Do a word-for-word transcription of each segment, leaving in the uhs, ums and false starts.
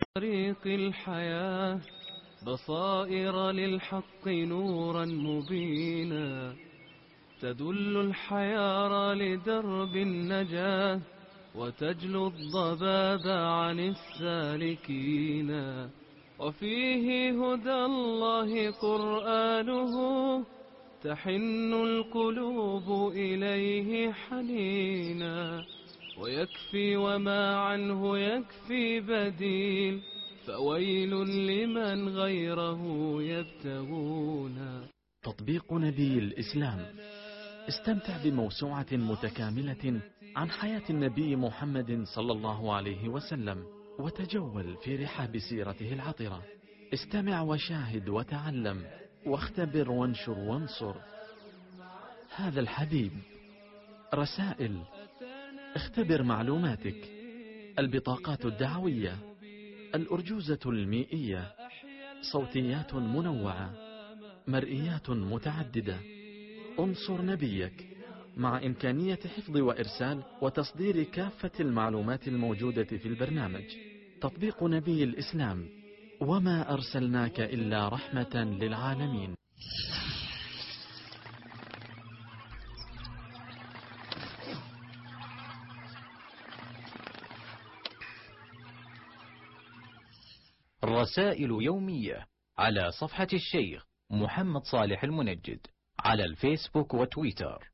طريق الحياة بصائر للحق نورا مبينا، تدل الحيارى لدرب النجاة وتجلو الضباب عن السالكين. وفيه هدى الله قرآنه تحن القلوب إليه حنينا، ويكفي وما عنه يكفي بديل، فويل لمن غيره يبتغون. تطبيق نبي الإسلام. استمتع بموسوعة متكاملة عن حياة النبي محمد صلى الله عليه وسلم، وتجول في رحاب سيرته العطرة. استمع وشاهد وتعلم، واختبر وانشر وانصر. هذا الحبيب. رسائل. اختبر معلوماتك. البطاقات الدعوية. الأرجوزة المائية. صوتيات منوعة. مرئيات متعددة. انصر نبيك، مع إمكانية حفظ وإرسال وتصدير كافة المعلومات الموجودة في البرنامج. تطبيق نبي الإسلام. وما أرسلناك إلا رحمة للعالمين. رسائل يومية على صفحة الشيخ محمد صالح المنجد على الفيسبوك وتويتر.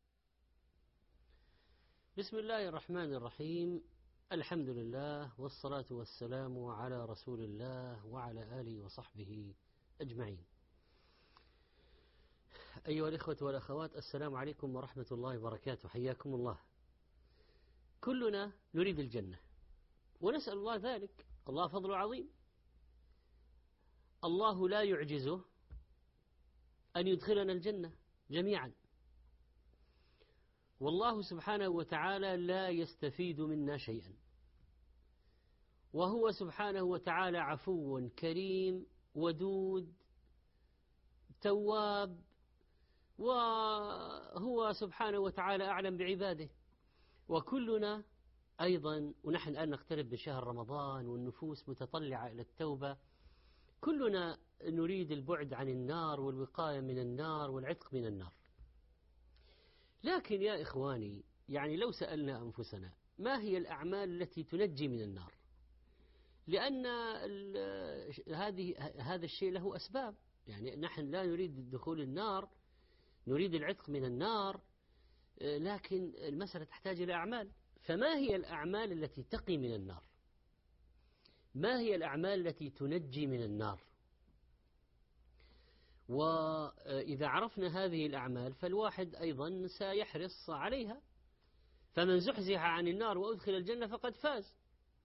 بسم الله الرحمن الرحيم. الحمد لله والصلاة والسلام على رسول الله وعلى آله وصحبه أجمعين. أيها الإخوة والأخوات، السلام عليكم ورحمة الله وبركاته، حياكم الله. كلنا نريد الجنة ونسأل الله ذلك، الله فضل عظيم، الله لا يعجزه أن يدخلنا الجنة جميعا، والله سبحانه وتعالى لا يستفيد منا شيئا، وهو سبحانه وتعالى عفو كريم ودود تواب، وهو سبحانه وتعالى أعلم بعباده. وكلنا أيضا، ونحن الآن نقترب من شهر رمضان والنفوس متطلعة إلى التوبة، كلنا نريد البعد عن النار والوقاية من النار والعتق من النار. لكن يا إخواني، يعني لو سألنا أنفسنا ما هي الأعمال التي تنجي من النار؟ لأن هذه هذا الشيء له أسباب. يعني نحن لا نريد دخول النار، نريد العتق من النار، لكن المسألة تحتاج إلى أعمال. فما هي الأعمال التي تقي من النار؟ ما هي الأعمال التي تنجي من النار؟ وإذا عرفنا هذه الأعمال فالواحد أيضا سيحرص عليها. فمن زحزح عن النار وأدخل الجنة فقد فاز.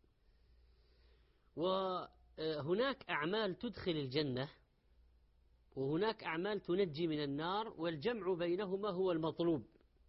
وهناك أعمال تدخل الجنة وهناك أعمال تنجي من النار، والجمع بينهما هو المطلوب.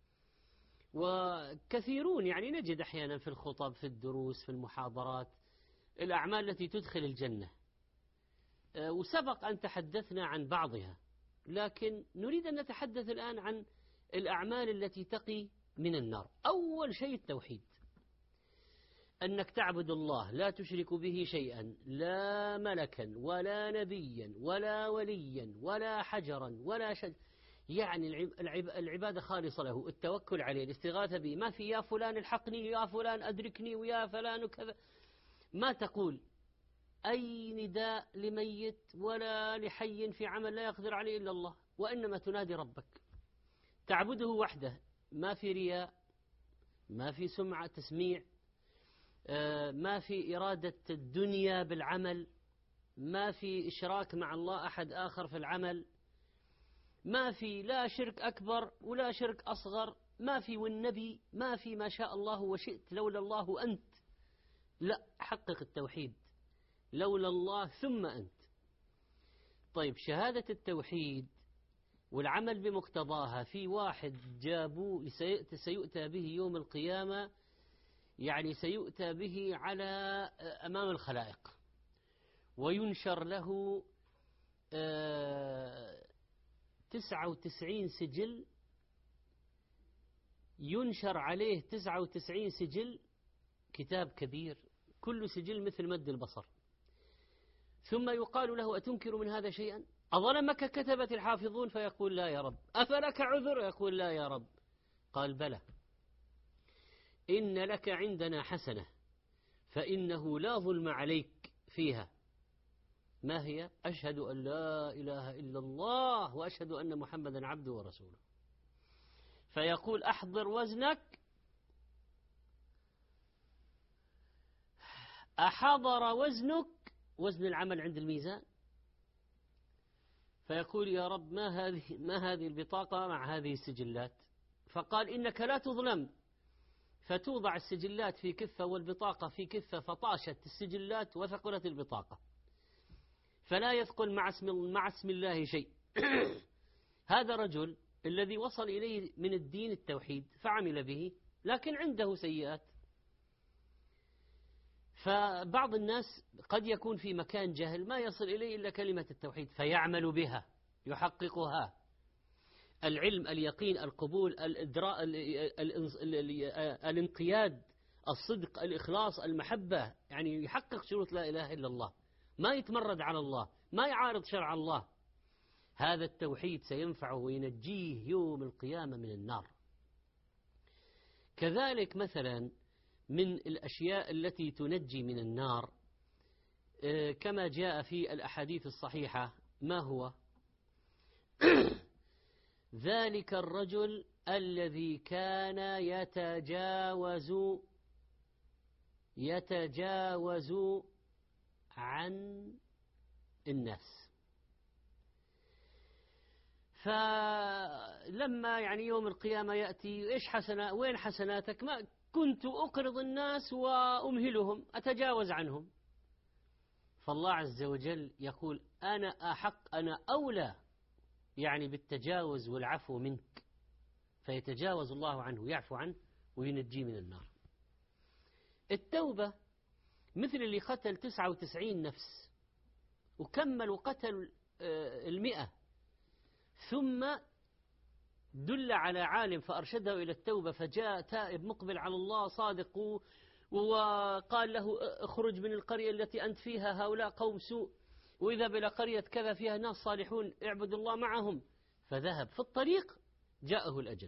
وكثيرون يعني نجد أحيانا في الخطب، في الدروس، في المحاضرات، الأعمال التي تدخل الجنة، وسبق أن تحدثنا عن بعضها، لكن نريد أن نتحدث الآن عن الأعمال التي تقي من النار. أول شيء التوحيد، أنك تعبد الله لا تشرك به شيئا، لا ملكا ولا نبيا ولا وليا ولا حجرا ولا شد، يعني العبادة خالصة له، التوكل عليه، الاستغاثة به. ما في يا فلان الحقني، يا فلان أدركني، ويا فلان كذا. ما تقول أي نداء لميت ولا لحي في عمل لا يقدر عليه إلا الله، وإنما تنادي ربك، تعبده وحده، ما في رياء، ما في سمعة تسميع، ما في إرادة الدنيا بالعمل، ما في إشراك مع الله أحد آخر في العمل، ما في لا شرك أكبر ولا شرك أصغر، ما في والنبي، ما في ما شاء الله وشئت لولا الله أنت. لا، حقق التوحيد، لولا الله ثم أنت. طيب، شهادة التوحيد والعمل بمقتضاها، في واحد جابوه سيؤتى به يوم القيامة، يعني سيؤتى به على أمام الخلائق، وينشر له تسعة وتسعين سجل، ينشر عليه تسعة وتسعين سجل، كتاب كبير كل سجل مثل مد البصر، ثم يقال له أتنكر من هذا شيئا؟ أظلمك كتبت الحافظون؟ فيقول لا يا رب. أفلك عذر؟ يقول لا يا رب. قال بلى، إن لك عندنا حسنة فإنه لا ظلم عليك فيها. ما هي؟ أشهد أن لا إله إلا الله وأشهد أن محمدا عبده ورسوله. فيقول أحضر وزنك. أحضر وزنك، وزن العمل عند الميزان، فيقول يا رب ما هذه ما هذه البطاقة مع هذه السجلات؟ فقال إنك لا تظلم. فتوضع السجلات في كفة والبطاقة في كفة، فطاشت السجلات وثقلت البطاقة، فلا يثقل مع اسم مع اسم الله شيء. هذا رجل الذي وصل إليه من الدين التوحيد فعمل به، لكن عنده سيئات. فبعض الناس قد يكون في مكان جهل ما يصل إليه إلا كلمة التوحيد فيعمل بها يحققها. العلم، اليقين، القبول، الإدراء، الانقياد، الصدق، الإخلاص، المحبة، يعني يحقق شروط لا إله إلا الله، ما يتمرد على الله، ما يعارض شرع الله. هذا التوحيد سينفعه وينجيه يوم القيامة من النار. كذلك مثلا من الأشياء التي تنجي من النار كما جاء في الأحاديث الصحيحة، ما هو؟ ذلك الرجل الذي كان يتجاوز يتجاوز عن الناس. فلما يعني يوم القيامة يأتي إيش حسنا وين حسناتك؟ ما كنت أقرض الناس وأمهلهم أتجاوز عنهم. فالله عز وجل يقول أنا أحق، أنا أولى يعني بالتجاوز والعفو منك، فيتجاوز الله عنه ويعفو عنه وينجيه من النار. التوبة مثل اللي قتل تسعة وتسعين نفس وكمل وقتل المئة، ثم دل على عالم فأرشده إلى التوبة فجاء تائب مقبل على الله صادق، وقال له اخرج من القرية التي أنت فيها، هؤلاء قوم سوء، وإذا بلا قرية كذا فيها ناس صالحون اعبدوا الله معهم. فذهب في الطريق جاءه الأجل.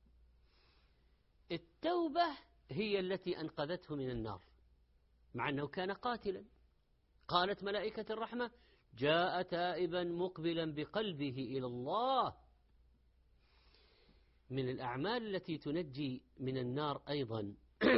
التوبة هي التي أنقذته من النار مع أنه كان قاتلا. قالت ملائكة الرحمة جاء تائبا مقبلا بقلبه إلى الله. من الأعمال التي تنجي من النار أيضا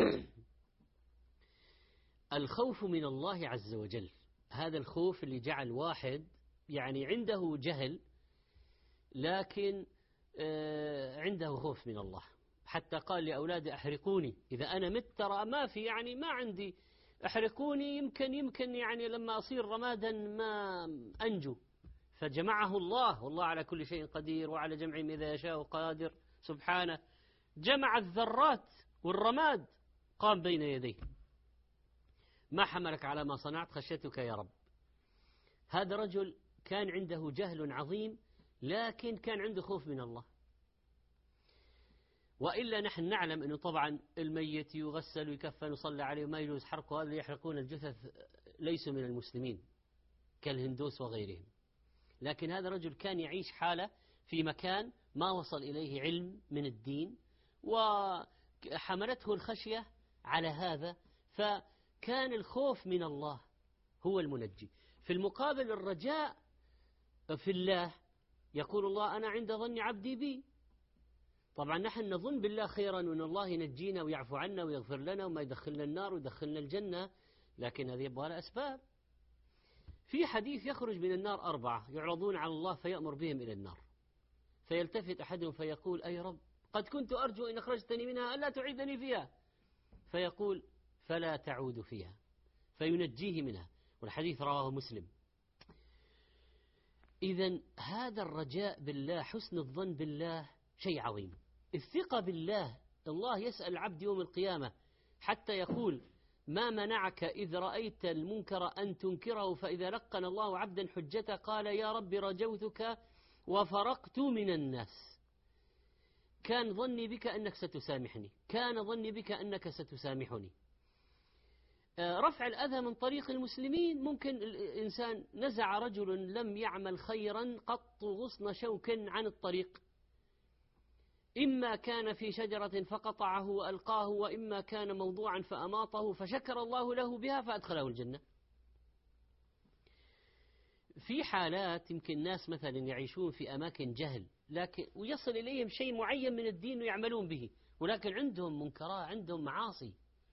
الخوف من الله عز وجل. هذا الخوف اللي جعل واحد يعني عنده جهل لكن عنده خوف من الله، حتى قال لأولاده أحرقوني إذا أنا مت، ترى ما في يعني ما عندي، أحرقوني يمكن يمكن يعني لما أصير رمادا ما أنجو. فجمعه الله، والله على كل شيء قدير وعلى جمعهم إذا يشاء قادر سبحانه. جمع الذرات والرماد قام بين يديه. ما حملك على ما صنعت؟ خشيتك يا رب. هذا رجل كان عنده جهل عظيم لكن كان عنده خوف من الله. وإلا نحن نعلم أنه طبعا الميت يغسل ويكفن ويصلى عليه وما يجوز حرقه. هذا يحرقون الجثث ليسوا من المسلمين كالهندوس وغيرهم. لكن هذا رجل كان يعيش حالة في مكان ما وصل إليه علم من الدين وحملته الخشية على هذا، فكان الخوف من الله هو المنجي. في المقابل الرجاء في الله، يقول الله أنا عند ظن عبدي بي. طبعا نحن نظن بالله خيرا وأن الله ينجينا ويعفو عنا ويغفر لنا وما يدخلنا النار ويدخلنا الجنة، لكن هذه يبغى لها أسباب. في حديث يخرج من النار أربعة يعرضون على الله فيأمر بهم إلى النار، فيلتفت أحدهم فيقول أي رب قد كنت أرجو إن أخرجتني منها ألا تعيدني فيها، فيقول فلا تعود فيها فينجيه منها، والحديث رواه مسلم. إذن هذا الرجاء بالله، حسن الظن بالله شيء عظيم. الثقة بالله، الله يسأل العبد يوم القيامة حتى يقول ما منعك إذ رأيت المنكر أن تنكره، فإذا لقن الله عبدا حجته قال يا رب رجوتك وفرقت من الناس. كان ظني بك أنك ستسامحني، كان ظني بك أنك ستسامحني. رفع الأذى من طريق المسلمين. ممكن الإنسان نزع رجل لم يعمل خيرا قط غصن شوك عن الطريق، إما كان في شجرة فقطعه وألقاه، وإما كان موضوعا فأماطه، فشكر الله له بها فأدخله الجنة. في حالات يمكن ناس مثلا يعيشون في أماكن جهل، لكن ويصل إليهم شيء معين من الدين ويعملون به، ولكن عندهم منكرات، عندهم معاصي.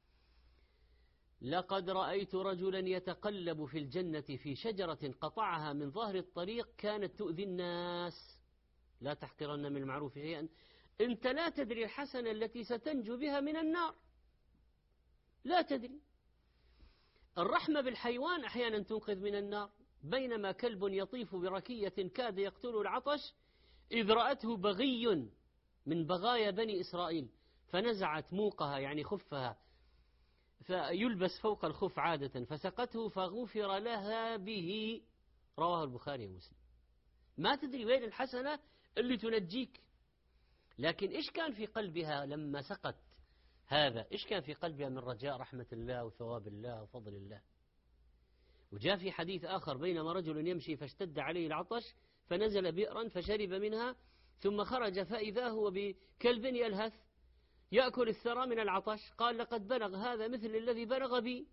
لقد رأيت رجلا يتقلب في الجنة في شجرة قطعها من ظهر الطريق كانت تؤذي الناس. لا تحقرن من المعروف شيئا، أنت لا تدري الحسنة التي ستنجو بها من النار، لا تدري. الرحمة بالحيوان أحيانا تنقذ من النار. بينما كلب يطيف بركية كاد يقتله العطش إذ رأته بغي من بغايا بني إسرائيل فنزعت موقها يعني خفها، فيلبس فوق الخف عادة، فسقته فغفر لها به. رواه البخاري ومسلم. ما تدري وين الحسنة اللي تنجيك. لكن إيش كان في قلبها لما سقت هذا؟ إيش كان في قلبها من رجاء رحمة الله وثواب الله وفضل الله. وجاء في حديث آخر بينما رجل يمشي فاشتد عليه العطش فنزل بئرا فشرب منها ثم خرج فإذا هو بكلب يلهث يأكل الثرى من العطش، قال لقد بلغ هذا مثل الذي بلغ بي،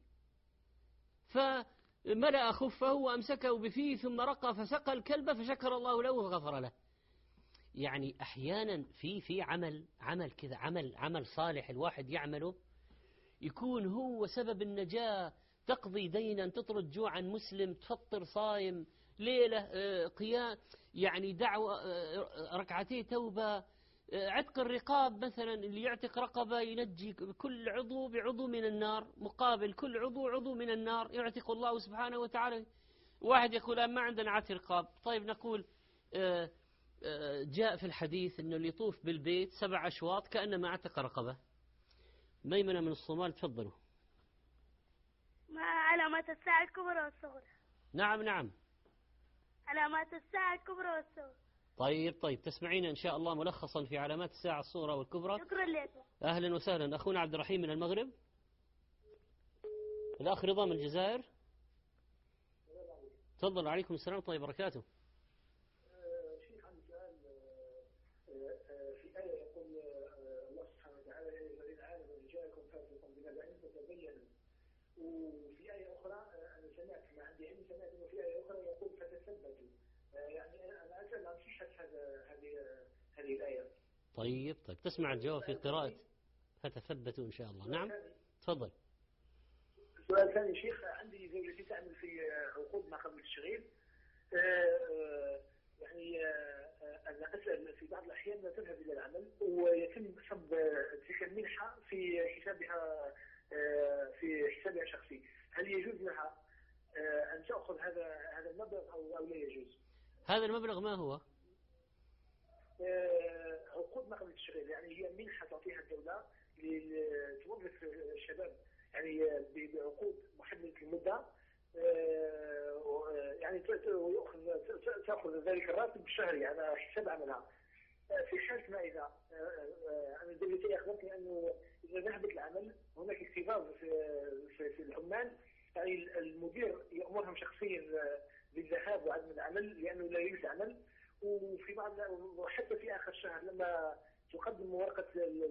فملأ خفه وأمسكه بفيه ثم رقى فسقى الكلب فشكر الله له وغفر له. يعني أحيانا في في عمل عمل كذا عمل عمل صالح الواحد يعمله يكون هو سبب النجاة. تقضي دينا، تطرد جوعا مسلم، تفطر صايم، ليلة قيام، يعني دعوة، ركعتي توبة، عتق الرقاب مثلا، اللي يعتق رقبة ينجي كل عضو بعضو من النار، مقابل كل عضو عضو من النار يعتق الله سبحانه وتعالى. واحد يقول ما عندنا عتق رقاب، طيب نقول جاء في الحديث أنه اللي يطوف بالبيت سبع أشواط كأنما اعتق رقبة. ميمنة من الصومال تفضلوا. ما علامات الساعة الكبرى والصغرى؟ نعم نعم. علامات الساعة الكبرى والصغرى. طيب طيب تسمعين إن شاء الله ملخصا في علامات الساعة الصغرى والكبرى. شكرا لكم. أهلا وسهلا. أخونا عبد الرحيم من المغرب. الأخ رضا من الجزائر. تفضل. عليكم السلام ورحمة الله وبركاته. شيخ عندي سؤال. في آية يقول الله سبحانه وتعالى الذين آمنوا جاءكم فاسق بنبأ فتبينوا، وفي آية أخرى أنا سمعت ما عندي علم سمعت إنه في آية أخرى يقول فتثبتوا. يعني أنا أسأل عن صحة هذا هذه هذه الآية. طيب طيب تسمع الجواب في قراءة فتثبتوا إن شاء الله. نعم تفضل. سؤال ثاني شيخ، عندي زوجتي تعمل في عقود ما قبل التشغيل. يعني أنا أسأل في بعض الأحيان لا تذهب إلى العمل ويتم صب تلك المنحة في حسابها في حسابها الشخصي، هل يجوز لها أن تأخذ هذا هذا المبلغ أو أو لا يجوز؟ هذا المبلغ ما هو؟ عقود ما قبل التشغيل، يعني هي منحة تعطيها الدولة لتوظف الشباب يعني بعقود محددة المدة، يعني تأخذ ذلك الراتب الشهري على حساب عملها. في حالة ما إذا أنا زوجتي أخبرتني أنه إذا ذهبت العمل هناك اكتظاظ في في العمال، يعني المدير يأمرهم شخصيا بالذهاب وعدم العمل لأنه لا يوجد عمل. وفي بعض وحتى في آخر الشهر لما تقدم ورقة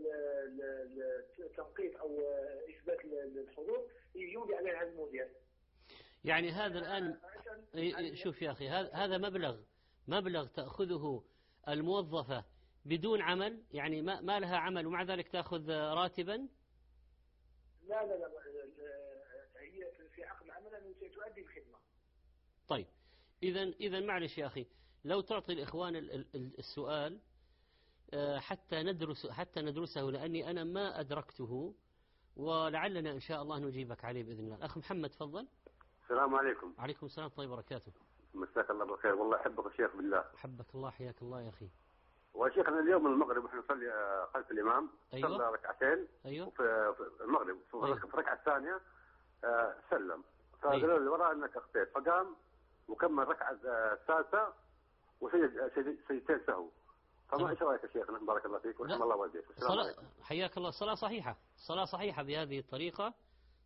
التنقيط أو إثبات الحضور يمضي عليها المدير. يعني هذا الآن شوف يا أخي، هذا مبلغ مبلغ تأخذه الموظفة بدون عمل، يعني ما ما لها عمل ومع ذلك تأخذ راتبا. لا لا لا هي في عقد العمل أنه تؤدي الخدمة. طيب إذا إذا معلش يا أخي، لو تعطي الإخوان السؤال حتى ندرس حتى ندرسه، لأني أنا ما أدركته ولعلنا إن شاء الله نجيبك عليه بإذن الله. الأخ محمد تفضل. السلام عليكم. عليكم السلام ورحمة الله وبركاته. مساك الله بالخير، والله أحبك يا شيخ بالله. حبك الله حياك الله يا أخي. وشيخنا اليوم المغرب ونحن نصلي خلف الإمام. أيوة. صلى ركعتين. أيوة. وفي المغرب في أيوة. الركعة الثانية سلم، فقالوا أيوة. اللي وراء أنك أخطيت، فقام وكمل الركعة الثالثة وسجد سجدتين سهو. فما ايش رايك يا شيخنا؟ بارك الله فيك ورحم الله والديك. صلاة حياك الله. الصلاة صحيحة، الصلاة صحيحة بهذه الطريقة،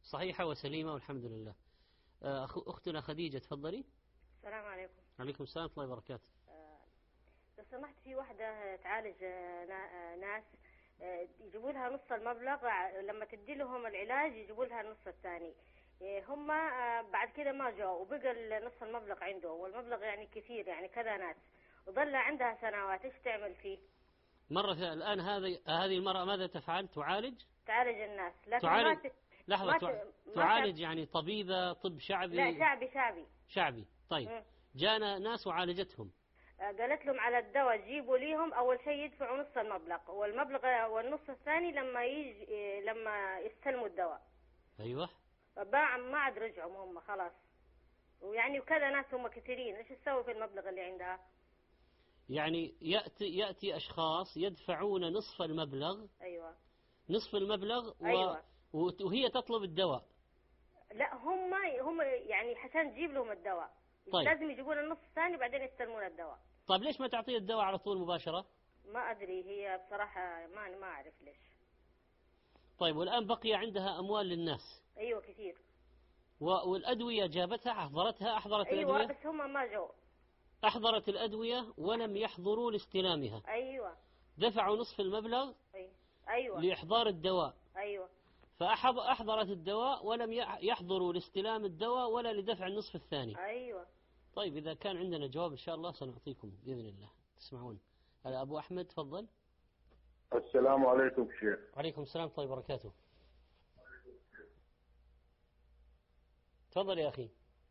صحيحة وسليمة والحمد لله. أختنا خديجة تفضلي. السلام عليكم. عليكم السلام ورحمة الله وبركاته. لو سمحت، في واحدة تعالج ناس يجيبوا لها نص المبلغ، لما تدي لهم العلاج يجيبوا لها النص الثاني. هم بعد كده ما جاءوا وبقى نص المبلغ عنده، والمبلغ يعني كثير، يعني كذا ناس، وظل عندها سنوات. ايش تعمل فيه؟ مرة الآن هذه هذه المرأة ماذا تفعل؟ تعالج؟ تعالج الناس، لكن تعالج ما ت... لحظة ما تع... ت... تعالج يعني طبيبة طب شعبي؟ لا، شعبي شعبي شعبي. طيب م. جانا ناس وعالجتهم، قالت لهم على الدواء جيبوا ليهم أول شيء يدفعوا نص المبلغ، والمبلغ والنص الثاني لما يجي لما يستلموا الدواء. أيوة. باع ما عاد رجعوا هم خلاص، ويعني وكذا ناس هم كثيرين. إيش تسوي في المبلغ اللي عندها؟ يعني يأتي يأتي أشخاص يدفعون نصف المبلغ. أيوة. نصف المبلغ و... أيوة. وهي تطلب الدواء. لا، هم هم يعني عشان تجيب لهم الدواء. طيب. لازم يجيبون النص الثاني بعدين يستلمون الدواء. طيب ليش ما تعطيه الدواء على طول مباشرة؟ ما أدري، هي بصراحة ما ما أعرف ليش. طيب والآن بقي عندها أموال للناس. أيوة كثير. والأدوية جابتها أحضرتها أحضرت أيوة الأدوية؟ بس هم ما جو. أحضرت الأدوية ولم يحضروا لاستلامها. أيوة. دفعوا نصف المبلغ. أيوة. لإحضار الدواء. أيوة. فأحضرت الدواء ولم يحضروا لاستلام الدواء ولا لدفع النصف الثاني. أيوة. طيب إذا كان عندنا جواب إن شاء الله سنعطيكم بإذن الله. تسمعون. أبو أحمد تفضل. السلام عليكم شيخ. وعليكم السلام ورحمة الله وبركاته. تفضل يا أخي.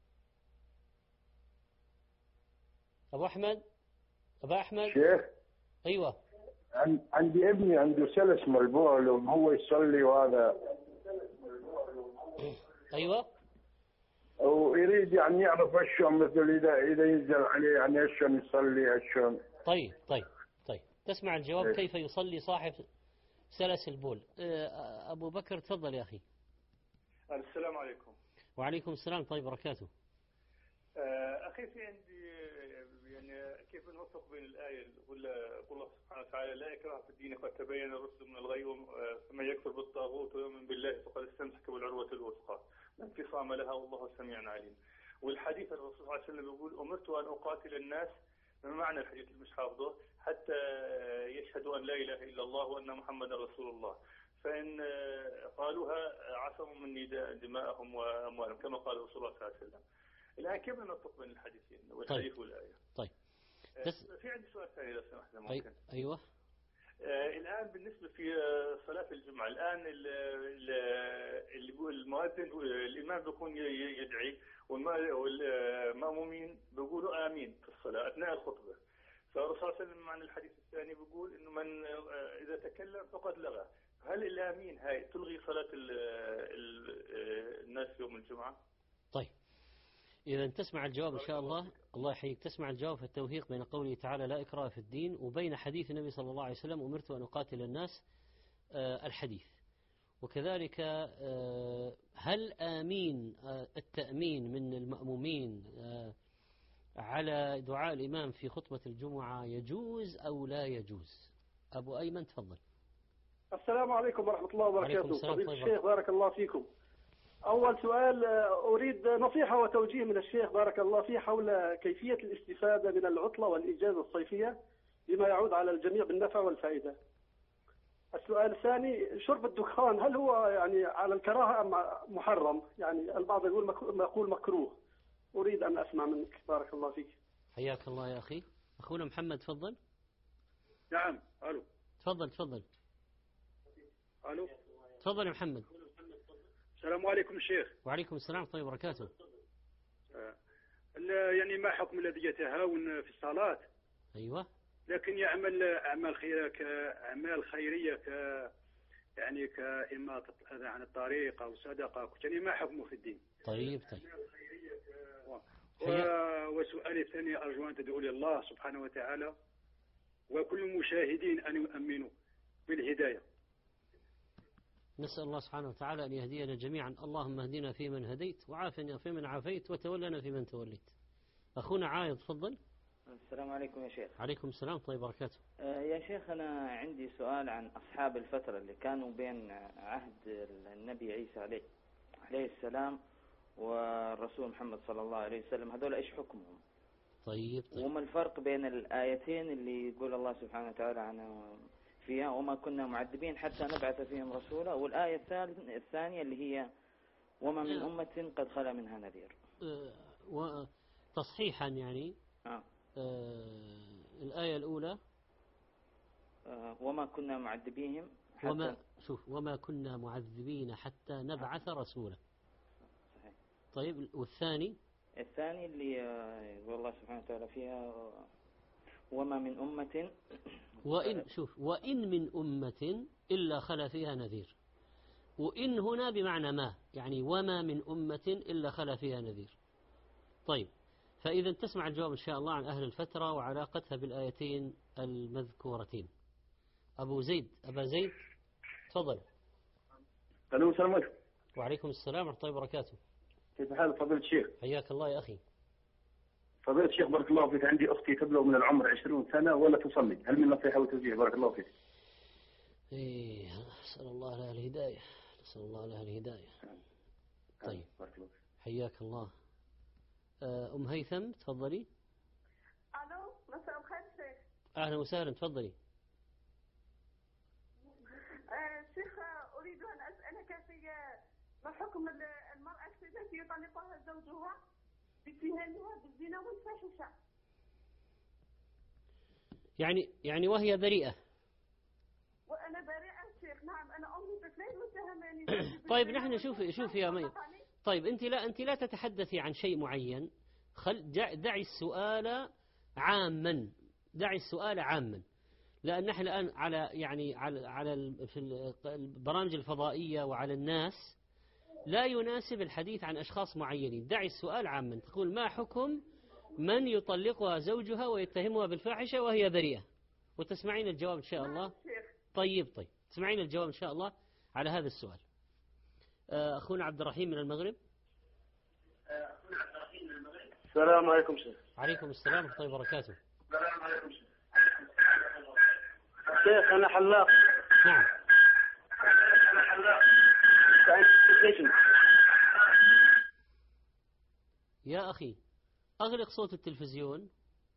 أبو أحمد. أبا أحمد. شيخ. أيوة. عندي ابني عنده سلس ملبول وهو يصلي وهذا. أيوة. ويريد يعني يعرف اشون، مثل اذا اذا ينزل عليه يعني اشون يصلي اشون. طيب طيب طيب تسمع الجواب. إيه؟ كيف يصلي صاحب سلس البول. أبو بكر تفضل يا أخي. السلام عليكم. وعليكم السلام طيب بركاته. أخي في عندي يعني كيف نوفق بين الآية يقول الله سبحانه وتعالى لا إكراه في الدين قد تبين الرشد من الغي فمن يكفر بالطاغوت ويؤمن بالله فقد استمسك بالعروة الوثقى لا انفصام لها والله سميع عليم. والحديث الرسول صلى الله عليه وسلم يقول أمرت أن أقاتل الناس، ما معنى الحديث اللي مش حافظه، حتى يشهدوا أن لا إله إلا الله وأن محمدا رسول الله، فإن قالوها عصموا مني دماءهم وأموالهم كما قال رسول الله صلى الله عليه وسلم. الآن كيف نطبق بين الحديثين والحديث طيب. والآية؟ طيل. تس... في عندي سؤال ثاني لو سمحت ممكن. أي... أيوة. آه الآن بالنسبة في صلاة الجمعة الآن المؤذن الإمام بيكون يدعي والمأمومين بيقولوا آمين في الصلاة أثناء الخطبة. فالرسول صلى الله عليه وسلم عن الحديث الثاني بيقول إنه من إذا تكلم فقد لغى. هل الآمين هاي تلغي صلاة ال ال الناس يوم الجمعة؟ طيب. إذا تسمع الجواب إن شاء الله. الله يحييك. تسمع الجواب في التوفيق بين قوله تعالى لا إكراه في الدين وبين حديث النبي صلى الله عليه وسلم أمرت أن أقاتل الناس آه الحديث. وكذلك آه هل آمين آه التأمين من المأمومين آه على دعاء الإمام في خطبة الجمعة يجوز أو لا يجوز؟ أبو أيمن تفضل. السلام عليكم ورحمة الله وبركاته. فضيلة الشيخ بارك الله فيكم. أول سؤال أريد نصيحة وتوجيه من الشيخ بارك الله فيه حول كيفية الاستفادة من العطلة والإجازة الصيفية بما يعود على الجميع بالنفع والفائدة. السؤال الثاني شرب الدخان هل هو يعني على الكراهة أم محرم؟ يعني البعض يقول يقول مكروه. أريد أن أسمع منك بارك الله فيك. حياك الله يا أخي. أخونا محمد تفضل. نعم. ألو. تفضل تفضل. ألو. تفضل يا محمد. السلام عليكم الشيخ. وعليكم السلام ورحمة الله وبركاته. آه. يعني ما حكم الذي يتهاون في الصلاة؟ أيوة. لكن يعمل أعمال خيرية كأعمال خيرية ك يعني كإماطة الأذى عن الطريق أو صدقة، يعني ما حكمه في الدين؟ طيب طيب. و... وسؤالي الثاني أرجو أن تدعو لي الله سبحانه وتعالى وكل المشاهدين أن يؤمنوا بالهداية. نسأل الله سبحانه وتعالى أن يهدينا جميعا. اللهم اهدنا فيمن هديت وعافنا فيمن عافيت وتولنا فيمن توليت. أخونا عايض تفضل. السلام عليكم يا شيخ. عليكم السلام طيب وبركاته. آه يا شيخ أنا عندي سؤال عن أصحاب الفترة اللي كانوا بين عهد النبي عيسى عليه عليه السلام والرسول محمد صلى الله عليه وسلم، هذول إيش حكمهم؟ طيب, طيب. وما الفرق بين الآيتين اللي يقول الله سبحانه وتعالى عنه فيها وما كنا معذبين حتى نبعث فيهم رسولا، والآية الثانية اللي هي وما من أمة قد خلا منها نذير؟ وتصحيحا يعني آه. آه الآية الأولى آه وما كنا معذبيهم حتى وما شوف وما كنا معذبين حتى نبعث رسولا. صحيح. طيب والثاني الثاني اللي يقول الله سبحانه وتعالى فيها وما من أمة وإن شوف وإن من أمة إلا خلا فيها نذير، وإن هنا بمعنى ما، يعني وما من أمة إلا خلا فيها نذير. طيب فإذا تسمع الجواب إن شاء الله عن أهل الفترة وعلاقتها بالآيتين المذكورتين. أبو زيد أبا زيد تفضل. الو السلام عليكم. وعليكم السلام ورحمة الله وبركاته. كيف حالك فضيلة الشيخ؟ حياك الله يا أخي. فضيلة الشيخ بارك الله فيك، عندي أختي تبلغ من العمر عشرين سنة ولا تصلي، هل من نصيحة وتوجيه؟ بارك الله فيك. إيه نسأل الله لها الهداية، نسأل الله لها الهداية. طيب بارك الله فيك. حياك الله. أم هيثم تفضلي. ألو مساء الخير شيخ. أهلا وسهلا تفضلي. شيخ أريد أن أسألك في ما حكم المرأة التي يطلقها زوجها باتهامها بالزنا والفاحشة؟ يعني يعني وهي بريئة. وأنا بريئة شيخ. نعم أنا أمي طفلين متهماني. طيب نحن شوف شوف يا مي. طيب أنت لا أنت لا تتحدثي عن شيء معين، خل دعي السؤال عاما، دعي السؤال عاما، لأن نحن الآن على يعني على على في البرامج الفضائية وعلى الناس لا يناسب الحديث عن أشخاص معينين. دعي السؤال عاما، تقول ما حكم من يطلقها زوجها ويتهمها بالفاحشة وهي بريئة، وتسمعين الجواب إن شاء الله. طيب طيب تسمعين الجواب إن شاء الله على هذا السؤال. أخونا عبد الرحيم من المغرب. السلام عليكم شيخ. عليكم السلام ورحمة الله وبركاته. السلام عليكم شيخ. شيخ أنا حلاق. نعم. أنا حلاق. يا أخي أغلق صوت التلفزيون،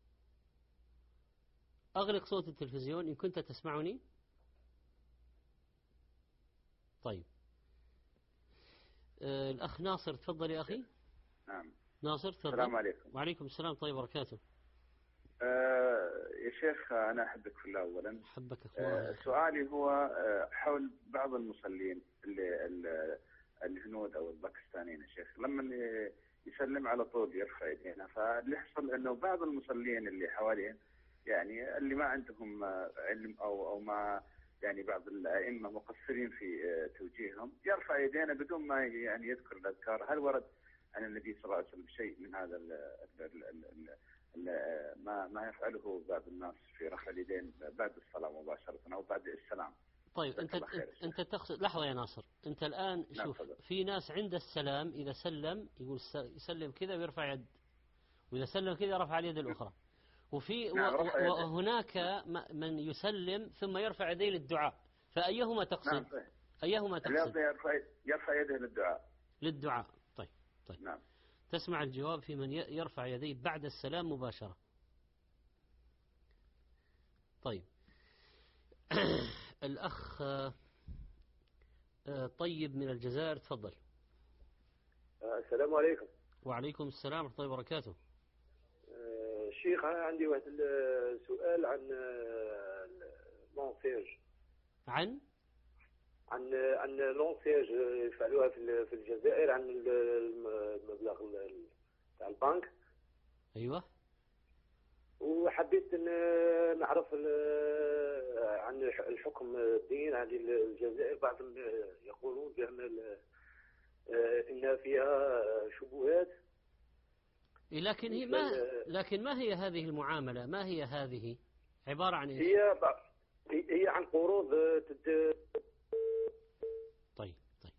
أغلق صوت التلفزيون إن كنت تسمعني. طيب آه الأخ ناصر تفضل يا أخي. نعم ناصر تفضل. السلام عليكم. وعليكم السلام طيب وبركاته. آه يا شيخ أنا أحبك في الله أولا. أحبك آه سؤالي هو آه حول بعض المصلين اللي الهنود أو الباكستانيين يا شيخ، لما يسلم على طول يرفع يدينا، فاللي يحصل إنه بعض المصلين اللي حواليه يعني اللي ما عندهم علم أو أو ما يعني بعض الأئمة مقصرين في توجيههم يرفع يدينا بدون ما يعني يذكر الأذكار. هل ورد عن النبي صلى الله عليه وسلم شيء من هذا ال ال ال ال ال ما ما يفعله بعض الناس في رفع اليدين بعد الصلاة مباشرة أو بعد السلام؟ طيب أنت أنت تقصد لحظة يا ناصر، أنت الآن شوف في ناس عند السلام إذا سلم يقول يسلم كذا ويرفع يد، وإذا سلم كذا رفع اليد الأخرى، وفي نعم وهناك من يسلم ثم يرفع يديه للدعاء، فأيهما تقصد؟ نعم أيهما تقصد؟ يرفع يرفع يده للدعاء. للدعاء. طيب طيب نعم. تسمع الجواب في من يرفع يديه بعد السلام مباشرة. طيب الأخ طيب من الجزائر تفضل. السلام عليكم. وعليكم السلام ورحمة الله وبركاته. شيخ أنا عندي واحد السؤال عن لونسيج. عن عن عن لونسيج يفعلوها في الجزائر عن المبلغ تاع البنك. أيوة. وحبيت نعرف عن الحكم الدين عن الجزائر. بعضهم يقولون بأن إن فيها شبهات. لكن هي ما لكن ما هي هذه المعاملة؟ ما هي هذه؟ عبارة عن إيش؟ هي هي عن قروض تد... طيب طيب.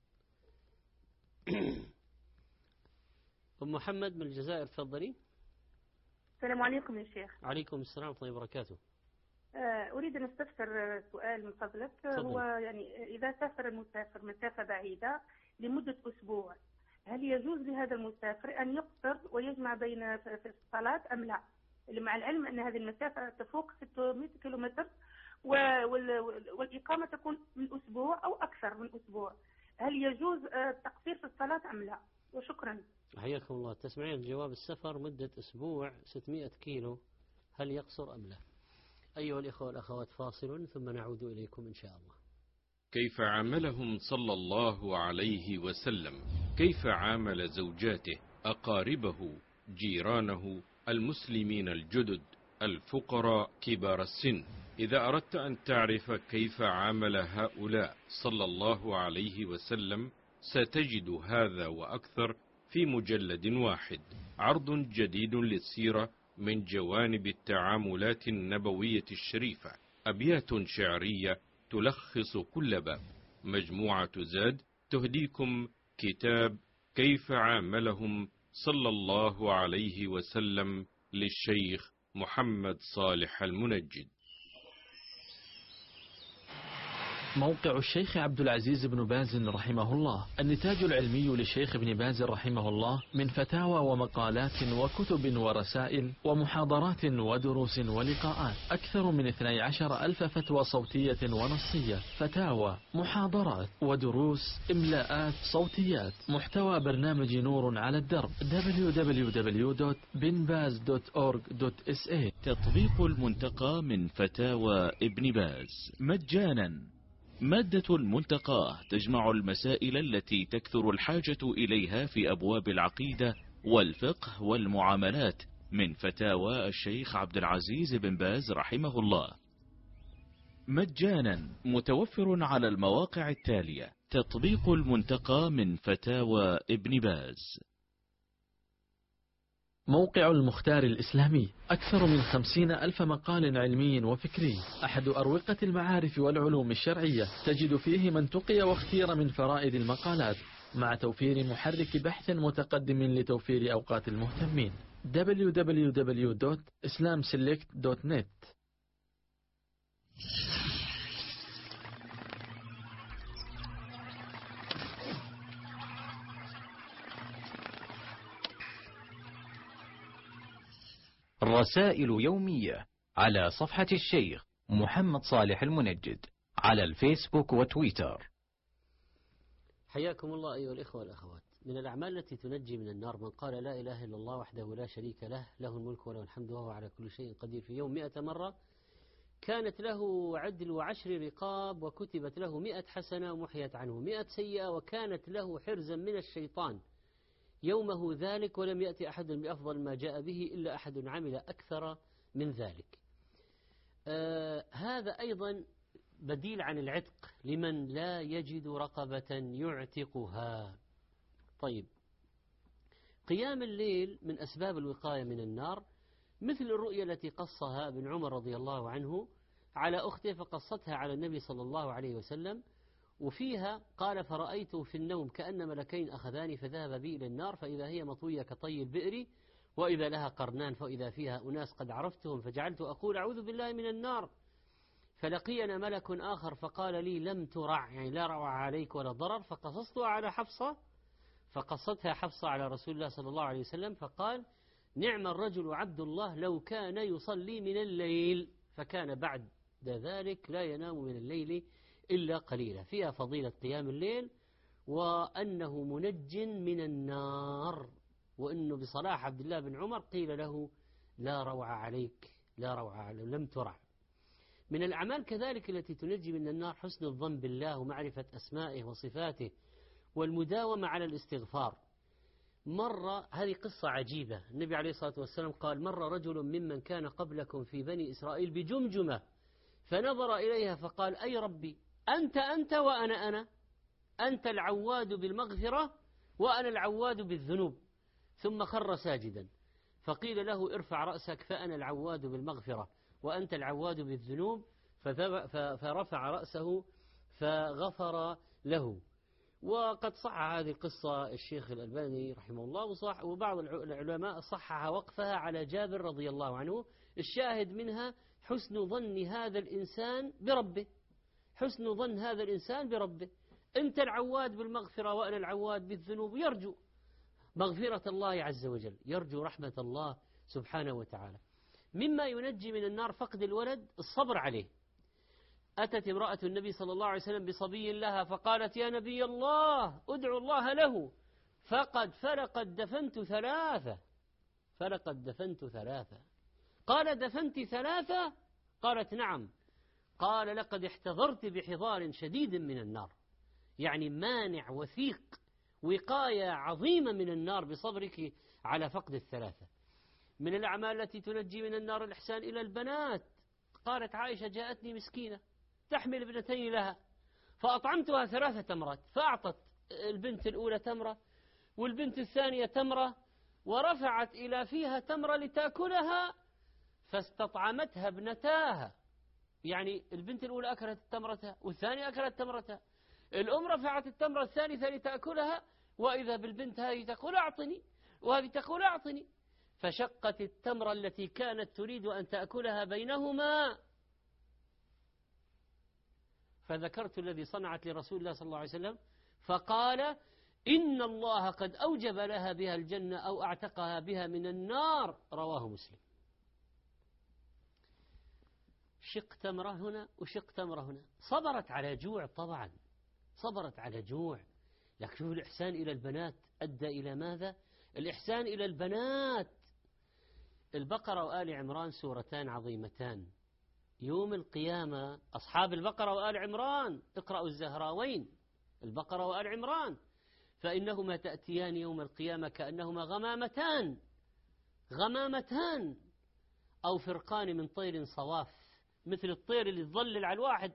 أم محمد من الجزائر تفضلي. السلام عليكم يا شيخ. عليكم السلام ورحمة الله وبركاته. أريد أن أستفسر سؤال من فضلك. هو يعني إذا سافر المسافر مسافة بعيدة لمدة أسبوع، هل يجوز لهذا المسافر أن يقصر ويجمع بين في الصلاة أم لا؟ مع العلم أن هذه المسافة تفوق ستمائة كيلومتر والإقامة تكون من أسبوع أو أكثر من أسبوع، هل يجوز التقصير في الصلاة أم لا؟ وشكرا. حياكم الله. تسمعين جواب السفر مدة أسبوع ستمائة كيلو، هل يقصر أم لا؟ أيها الإخوة والأخوات، فاصل ثم نعود إليكم إن شاء الله. كيف عاملهم صلى الله عليه وسلم؟ كيف عامل زوجاته، أقاربه، جيرانه، المسلمين الجدد، الفقراء، كبار السن؟ إذا أردت أن تعرف كيف عامل هؤلاء صلى الله عليه وسلم ستجد هذا وأكثر في مجلد واحد، عرض جديد للسيرة من جوانب التعاملات النبوية الشريفة، أبيات شعرية تلخص كل باب. مجموعة زاد تهديكم كتاب كيف عاملهم صلى الله عليه وسلم للشيخ محمد صالح المنجد. موقع الشيخ عبد العزيز بن باز رحمه الله، النتاج العلمي للشيخ ابن باز رحمه الله من فتاوى ومقالات وكتب ورسائل ومحاضرات ودروس ولقاءات، أكثر من اثني عشر ألف فتوى صوتية ونصية، فتاوى، محاضرات ودروس، إملاءات، صوتيات، محتوى برنامج نور على الدرب دبليو دبليو دبليو دوت بن باز دوت أورج دوت إس إيه. تطبيق المنتقى من فتاوى ابن باز مجانا. مادة المنتقى تجمع المسائل التي تكثر الحاجة إليها في أبواب العقيدة والفقه والمعاملات من فتاوى الشيخ عبد العزيز بن باز رحمه الله، مجانا، متوفر على المواقع التالية: تطبيق المنتقى من فتاوى ابن باز. موقع المختار الإسلامي، أكثر من خمسين ألف مقال علمي وفكري، أحد أروقة المعارف والعلوم الشرعية، تجد فيه من تقي واختير من فرائد المقالات، مع توفير محرك بحث متقدم لتوفير أوقات المهتمين. دبليو دبليو دبليو دوت إسلام سيلكت دوت نت. رسائل يومية على صفحة الشيخ محمد صالح المنجد على الفيسبوك وتويتر. حياكم الله أيها الإخوة والأخوات. من الأعمال التي تنجي من النار من قال لا إله إلا الله وحده لا شريك له، له الملك وله الحمد وهو على كل شيء قدير، في يوم مئة مرة كانت له عدل عشر رقاب، وكتبت له مئة حسنة ومحيت عنه مئة سيئة، وكانت له حرزا من الشيطان يومه ذلك، ولم يأتي أحد بأفضل ما جاء به إلا أحد عمل أكثر من ذلك. آه هذا أيضا بديل عن العتق لمن لا يجد رقبة يعتقها. طيب، قيام الليل من أسباب الوقاية من النار، مثل الرؤيا التي قصها ابن عمر رضي الله عنه على أخته، فقصتها على النبي صلى الله عليه وسلم، وفيها قال: فرأيت في النوم كأن ملكين أخذاني فذهب بي إلى النار، فإذا هي مطوية كطي البئر، وإذا لها قرنان، فإذا فيها أناس قد عرفتهم، فجعلت أقول أعوذ بالله من النار، فلقينا ملك آخر فقال لي: لم ترع، يعني لا روع عليك ولا ضرر. فقصصتها على حفصة، فقصتها حفصة على رسول الله صلى الله عليه وسلم، فقال: نعم الرجل عبد الله لو كان يصلي من الليل، فكان بعد ذلك لا ينام من الليل إلا قليلا. فيها فضيلة قيام الليل، وأنه منج من النار، وأنه بصلاح عبد الله بن عمر قيل له: لا روع عليك، لا روع عليك، لم ترع. من الأعمال كذلك التي تنجي من النار حسن الظن بالله ومعرفة أسمائه وصفاته، والمداومة على الاستغفار. مرة، هذه قصة عجيبة، النبي عليه الصلاة والسلام قال: مر رجل ممن كان قبلكم في بني إسرائيل بجمجمة، فنظر إليها فقال: أي ربي، أنت أنت وأنا أنا، أنت العواد بالمغفرة وأنا العواد بالذنوب. ثم خر ساجدا، فقيل له: ارفع رأسك، فأنا العواد بالمغفرة وأنت العواد بالذنوب، فرفع رأسه فغفر له. وقد صح هذه القصة الشيخ الألباني رحمه الله، وصح وبعض العلماء صحح وقفها على جابر رضي الله عنه. الشاهد منها حسن ظن هذا الإنسان بربه، حسن ظن هذا الإنسان بربه، أنت العواد بالمغفرة وأنا العواد بالذنوب، يرجو مغفرة الله عز وجل، يرجو رحمة الله سبحانه وتعالى. مما ينجي من النار فقد الولد الصبر عليه. أتت امرأة النبي صلى الله عليه وسلم بصبي لها فقالت يا نبي الله ادعو الله له فقد فلقد دفنت ثلاثة فلقد دفنت ثلاثة قال دفنت ثلاثة؟ قالت نعم. قال لقد احتضرت بحضار شديد من النار، يعني مانع وثيق، وقاية عظيمة من النار بصبرك على فقد الثلاثة. من الأعمال التي تنجي من النار الإحسان إلى البنات. قالت عائشة جاءتني مسكينة تحمل ابنتين لها فأطعمتها ثلاثة تمرات، فأعطت البنت الأولى تمرة والبنت الثانية تمرة، ورفعت إلى فيها تمرة لتأكلها فاستطعمتها ابنتاها، يعني البنت الأولى أكلت تمرتها والثانية أكلت تمرتها. الأم رفعت التمرة الثالثة لتأكلها، وإذا بالبنت هذه تقول أعطني وهذه تقول أعطني، فشقت التمرة التي كانت تريد أن تأكلها بينهما. فذكرت الذي صنعت لرسول الله صلى الله عليه وسلم فقال إن الله قد أوجب لها بها الجنة أو أعتقها بها من النار، رواه مسلم. شق تمرة هنا وشق تمرة هنا، صبرت على جوع، طبعا صبرت على جوع. لكن شوف الإحسان إلى البنات أدى إلى ماذا؟ الإحسان إلى البنات. البقرة وآل عمران سورتان عظيمتان. يوم القيامة أصحاب البقرة وآل عمران اقرأوا الزهراوين، البقرة وآل عمران، فإنهما تأتيان يوم القيامة كأنهما غمامتان غمامتان أو فرقان من طير صواف، مثل الطير اللي تظلل على الواحد،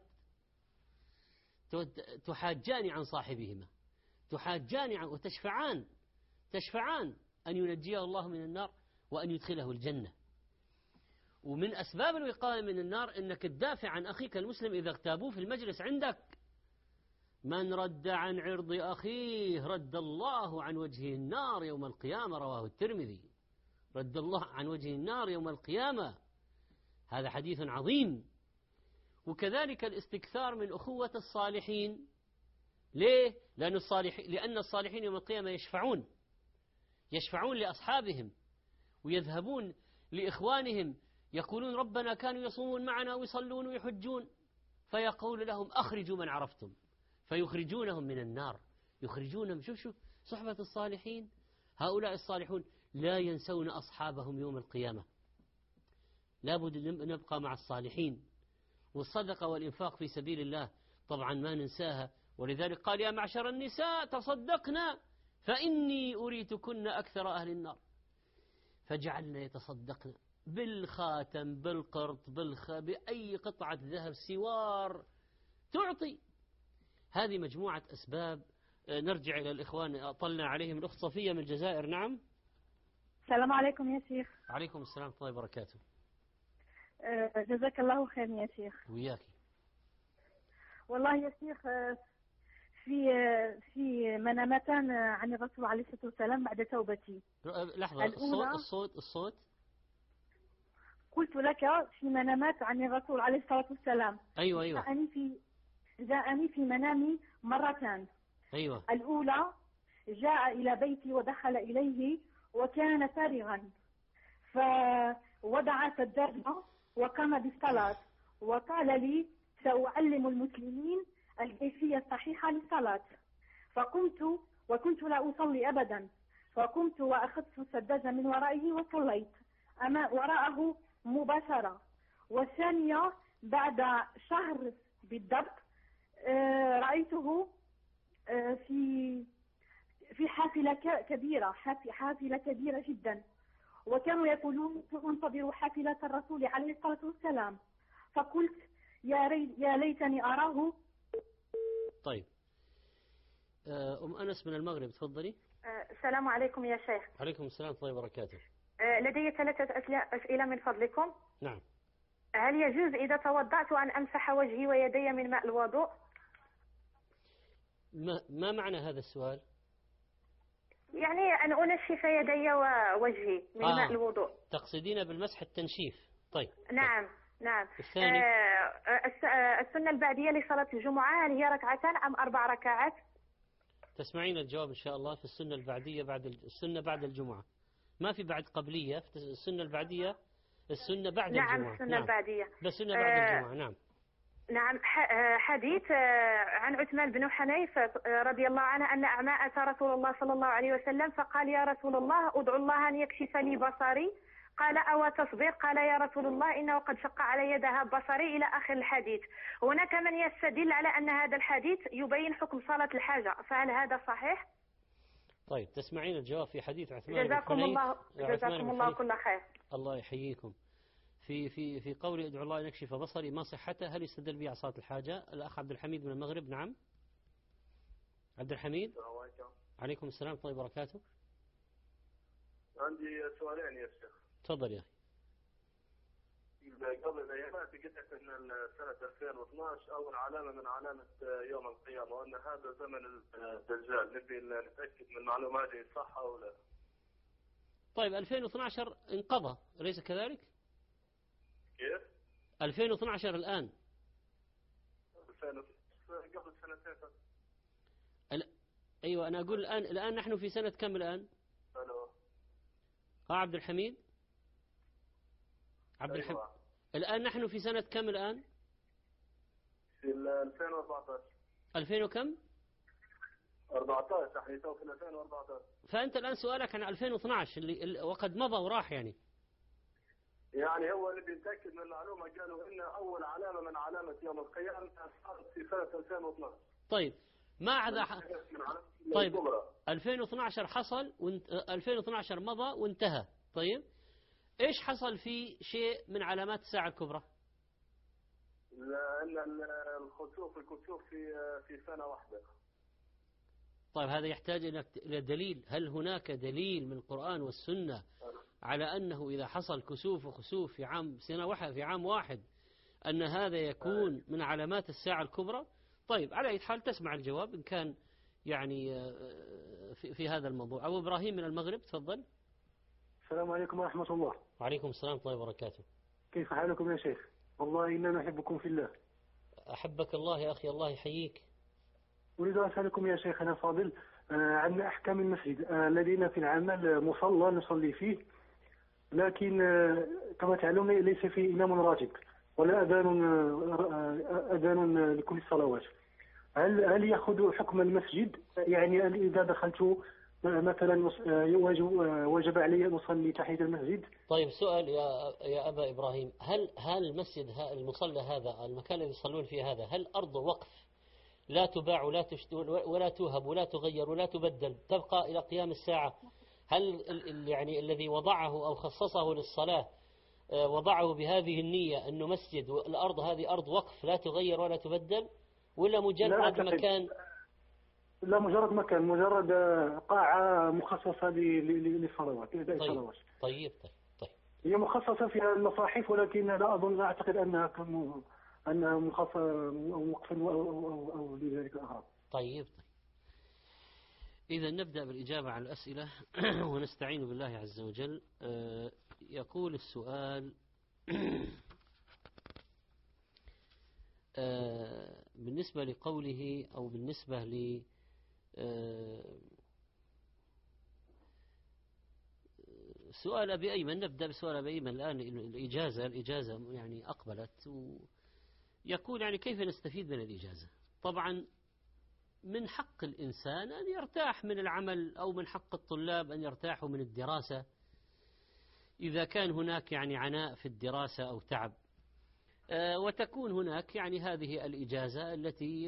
تحاجان عن صاحبهما، تحاجان عن وتشفعان تشفعان أن ينجيه الله من النار وأن يدخله الجنة. ومن أسباب الوقاية من النار أنك تدافع عن أخيك المسلم إذا اغتابوه في المجلس عندك. من رد عن عرض أخيه رد الله عن وجهه النار يوم القيامة، رواه الترمذي. رد الله عن وجه النار يوم القيامة، هذا حديث عظيم. وكذلك الاستكثار من أخوة الصالحين. ليه؟ لأن الصالحين, لأن الصالحين يوم القيامة يشفعون يشفعون لأصحابهم ويذهبون لإخوانهم، يقولون ربنا كانوا يصومون معنا ويصلون ويحجون، فيقول لهم أخرجوا من عرفتم، فيخرجونهم من النار، يخرجونهم. شوف شوف صحبة الصالحين، هؤلاء الصالحون لا ينسون أصحابهم يوم القيامة. لابد أن نبقى مع الصالحين. والصدقة والإنفاق في سبيل الله طبعا ما ننساها، ولذلك قال يا معشر النساء تصدقنا فإني أريتكن أكثر أهل النار، فجعلنا يتصدقن بالخاتم بالقرط بالخ... بأي قطعة ذهب سوار تعطي. هذه مجموعة أسباب. نرجع إلى الإخوان، أطلنا عليهم الأخت صفية من الجزائر. نعم. السلام عليكم يا شيخ. عليكم السلام ورحمة الله وبركاته. أه جزاك الله خير يا شيخ. وياك. والله يا شيخ في في منامتان عن الرسول عليه الصلاة والسلام بعد توبتي. لحظة، الصوت الصوت الصوت قلت لك في منامات عن الرسول عليه الصلاة والسلام. أيوة أيوة. جاءني في جاءني في منامي مرتان. أيوة. الأولى جاء إلى بيتي ودخل إليه وكان فارغا، فوضع سجادة وقام بالصلاة وقال لي سأعلم المسلمين الكيفية الصحيحة للصلاة. فقمت وكنت لا أصلي أبدا، فقمت وأخذت السجادة من ورائه وصليت أما وراءه مباشرة. والثانية بعد شهر بالضبط رأيته في في حافلة كبيرة حافلة كبيرة جدا، وكانوا يقولون انتظروا حافلة الرسول عليه الصلاة والسلام. فقلت يا ريت يا ليتني أراه. طيب أم أنس من المغرب، تفضلي. السلام عليكم يا شيخ. عليكم السلام ورحمة الله وبركاته. لدي ثلاثة أسئلة من فضلكم. نعم. هل يجوز إذا توضأت أن أمسح وجهي ويدي من ماء الوضوء؟ ما, ما معنى هذا السؤال؟ يعني أن أنشف يدي ووجهي من آه. ماء الوضوء. تقصدين بالمسح التنشيف؟ طيب. نعم. نعم. الثاني. آه الس- آه، السنة البعدية لصلاة الجمعة هل هي ركعتان أم أربع ركعات؟ تسمعين الجواب إن شاء الله في السنة البعدية بعد الج- السنة بعد الجمعة. ما في بعد قبلية، في السنة البعدية السنة بعد نعم الجمعة. السنة نعم. البعدية. بس السنة بعد آه، الجمعة. نعم. نعم. ح- آه، حديث آه، عن عثمان بن حنيف آه، رضي الله عنه أن أعمى أتى رسول الله صلى الله عليه وسلم فقال يا رسول الله ادعو الله أن يكشف لي بصري. قال أو تصبر؟ قال يا رسول الله إنه قد شق علي ذهاب بصري إلى آخر الحديث. هناك من يستدل على أن هذا الحديث يبين حكم صلاة الحاجة، فهل هذا صحيح؟ طيب تسمعين الجواب في حديث عثمان بن جزاكم حنيف. الله عثمان جزاكم بن الله حنيف. كل خير. الله يحييكم. في في في قول ادعو الله ان يكشف بصري ما صحته؟ هل يستدل به على صلاة الحاجة؟ الأخ عبد الحميد من المغرب. نعم عبد الحميد. السلام عليكم. عليكم السلام ورحمة الله وبركاته. عندي سؤالين يا شيخ. تفضل يا أخي. قبل ايامات قلت لك ان سنه ألفين واثناشر اول علامه من علامه يوم القيامه، وان هذا زمن الدجال. نبي نتاكد من المعلومه هذه صح او لا. طيب ألفين واثناشر انقضى أليس كذلك؟ كيف؟ ألفين واثناشر الآن. ألفين قبل سنتين. ال... أيوة أنا أقول الآن الآن نحن في سنة كم الآن؟ الو. ها عبد الحميد. عبد الحميد. أيوة. الآن نحن في سنة كم الآن؟ في ألفين وأربعة عشر. ألفين وكم؟ أربعة عشر احنا تو في ألفين وأربعة عشر. فأنت الآن سؤالك عن ألفين واثناشر اللي اللي وقد مضى وراح يعني. يعني هو اللي بيتاكد من المعلومه قالوا ان اول علامه من علامه يوم القيامه صارت في سنه ألفين واثناشر. طيب ما عدا ح... طيب ألفين واثناشر حصل وانت... ألفين واثناشر مضى وانتهى. طيب ايش حصل في شيء من علامات الساعة الكبرى؟ لان الخسوف الكسوف في في سنه واحده. طيب هذا يحتاج إلى دليل. هل هناك دليل من القرآن والسنة على أنه إذا حصل كسوف وخسوف في عام سنة واحد في عام واحد أن هذا يكون من علامات الساعة الكبرى؟ طيب على أي حال تسمع الجواب إن كان يعني في, في هذا الموضوع. أبو إبراهيم من المغرب تفضل. السلام عليكم ورحمة الله. وعليكم السلام ورحمة الله وبركاته. كيف حالكم يا شيخ؟ والله إننا نحبكم في الله. أحبك الله يا أخي الله يحييك. أريد أن أسألكم يا شيخنا الفاضل عن أحكام المسجد. لدينا في العمل مصلى نصلي فيه، لكن كما تعلمون ليس فيه إمام راتب ولا أذان أذان لكل الصلوات. هل هل يأخذ حكم المسجد؟ يعني إذا دخلت مثلا وجب علي أن أصلي تحية المسجد؟ طيب سؤال يا يا أبا إبراهيم، هل هل المسجد المصلى هذا المكان الذي يصلون فيه هذا هل أرض وقف لا تباع ولا تشت ولا توهب ولا تغير ولا تبدل تبقى إلى قيام الساعة؟ هل يعني الذي وضعه أو خصصه للصلاة وضعه بهذه النية أنه مسجد والأرض هذه أرض وقف لا تغير ولا تبدل، ولا مجرد مكان؟ لا مجرد مكان، مجرد قاعة مخصصة للصلوات. طيب طيب طيب طيب هي مخصصة فيها المصاحف، ولكن لا أظن لا أعتقد أنها أنها مخصصة وقفا أو أو أو لذلك الأغراض. طيب طيب إذا نبدأ بالإجابة على الأسئلة ونستعين بالله عز وجل. يقول السؤال بالنسبة لقوله أو بالنسبة ل سؤال أبي أيمن. نبدأ بسؤال أبي أيمن الآن. الإجازة الإجازة يعني أقبلت، ويقول يعني كيف نستفيد من الإجازة؟ طبعا من حق الإنسان أن يرتاح من العمل، أو من حق الطلاب أن يرتاحوا من الدراسة إذا كان هناك يعني عناء في الدراسة أو تعب، وتكون هناك يعني هذه الإجازة التي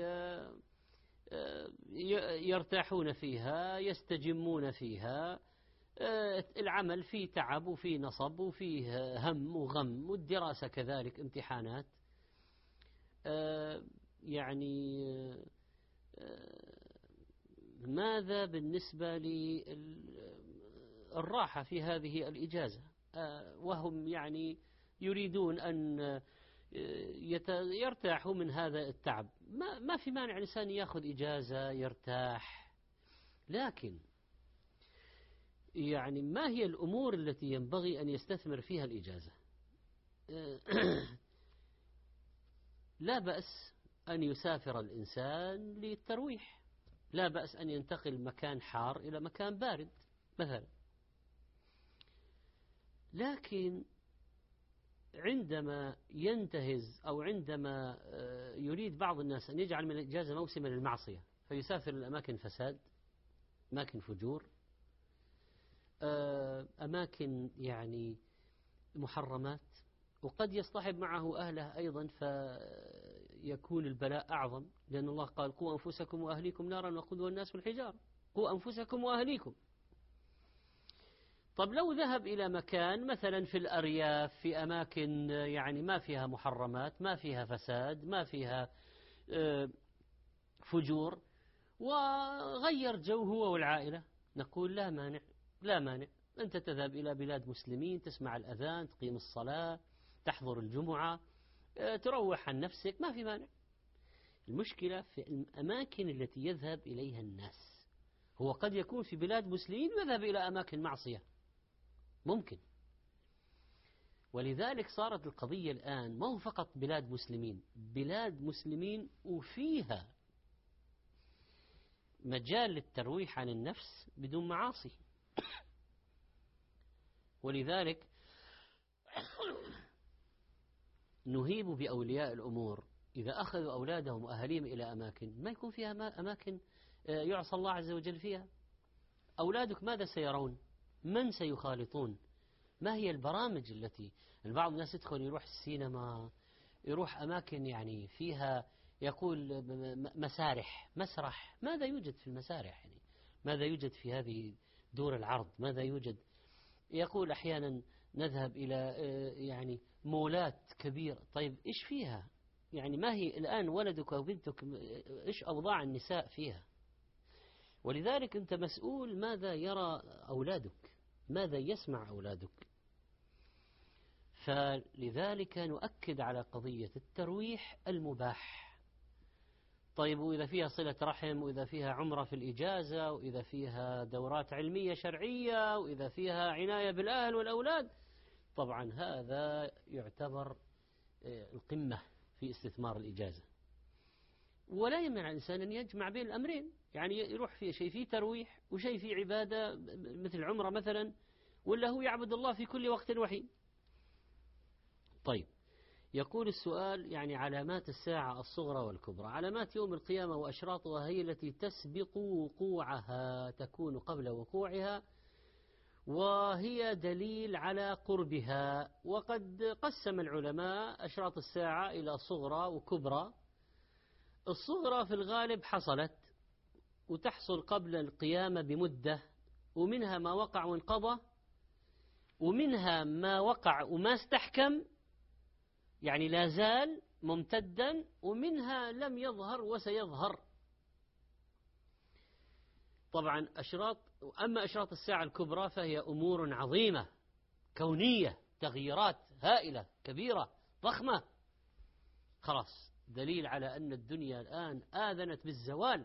يرتاحون فيها يستجمون فيها. العمل فيه تعب وفيه نصب وفيه هم وغم، والدراسة كذلك امتحانات. يعني ماذا بالنسبة للراحة في هذه الإجازة؟ وهم يعني يريدون أن يرتاحوا من هذا التعب. ما ما في مانع الإنسان يأخذ إجازة يرتاح، لكن يعني ما هي الأمور التي ينبغي أن يستثمر فيها الإجازة؟ لا بأس أن يسافر الإنسان للترويح، لا بأس أن ينتقل من مكان حار إلى مكان بارد مثلا. لكن عندما ينتهز أو عندما يريد بعض الناس أن يجعل من الإجازة موسما للمعصية فيسافر لأماكن فساد، أماكن فجور، أماكن يعني محرمات، وقد يصطحب معه أهله أيضا فيكون البلاء أعظم، لأن الله قال قوا أنفسكم وأهليكم نارا وقودها الناس والحجارة، قوا أنفسكم وأهليكم. طب لو ذهب إلى مكان مثلا في الأرياف في أماكن يعني ما فيها محرمات، ما فيها فساد، ما فيها فجور، وغير جو هو والعائلة، نقول لا مانع، لا مانع، أنت تذهب إلى بلاد مسلمين، تسمع الأذان، تقيم الصلاة، تحضر الجمعة، تروح عن نفسك، ما في مانع. المشكلة في الأماكن التي يذهب إليها الناس. هو قد يكون في بلاد مسلمين ويذهب إلى أماكن معصية، ممكن. ولذلك صارت القضية الآن ما هو فقط بلاد مسلمين، بلاد مسلمين وفيها مجال للترويح عن النفس بدون معاصي. ولذلك نهيب بأولياء الأمور إذا أخذوا أولادهم وأهاليهم إلى أماكن ما يكون فيها أماكن يعصى الله عز وجل فيها. أولادك ماذا سيرون؟ من سيخالطون؟ ما هي البرامج التي البعض الناس يدخل يروح السينما، يروح أماكن يعني فيها يقول مسارح، مسرح، ماذا يوجد في المسارح؟ يعني ماذا يوجد في هذه دور العرض؟ ماذا يوجد؟ يقول أحيانا نذهب إلى يعني مولات كبيرة. طيب إيش فيها؟ يعني ما هي الآن ولدك أو بنتك إيش أوضاع النساء فيها؟ ولذلك أنت مسؤول ماذا يرى أولادك، ماذا يسمع أولادك. فلذلك نؤكد على قضية الترويح المباح. طيب وإذا فيها صلة رحم، وإذا فيها عمرة في الإجازة، وإذا فيها دورات علمية شرعية، وإذا فيها عناية بالأهل والأولاد، طبعا هذا يعتبر القمة في استثمار الإجازة. ولا يمنع الإنسان أن يجمع بين الأمرين، يعني يروح في شيء فيه ترويح وشيء فيه عبادة مثل عمرة مثلا، ولا هو يعبد الله في كل وقت وحين. طيب يقول السؤال يعني علامات الساعة الصغرى والكبرى. علامات يوم القيامة وأشراطها هي التي تسبق وقوعها، تكون قبل وقوعها، وهي دليل على قربها. وقد قسم العلماء أشراط الساعة إلى صغرى وكبرى. الصغرى في الغالب حصلت وتحصل قبل القيامة بمدة، ومنها ما وقع وانقضى، ومنها ما وقع وما استحكم يعني لا زال ممتدا، ومنها لم يظهر وسيظهر. طبعا أشراط أما أشراط الساعة الكبرى فهي أمور عظيمة كونية، تغييرات هائلة كبيرة ضخمة، خلاص دليل على أن الدنيا الآن آذنت بالزوال.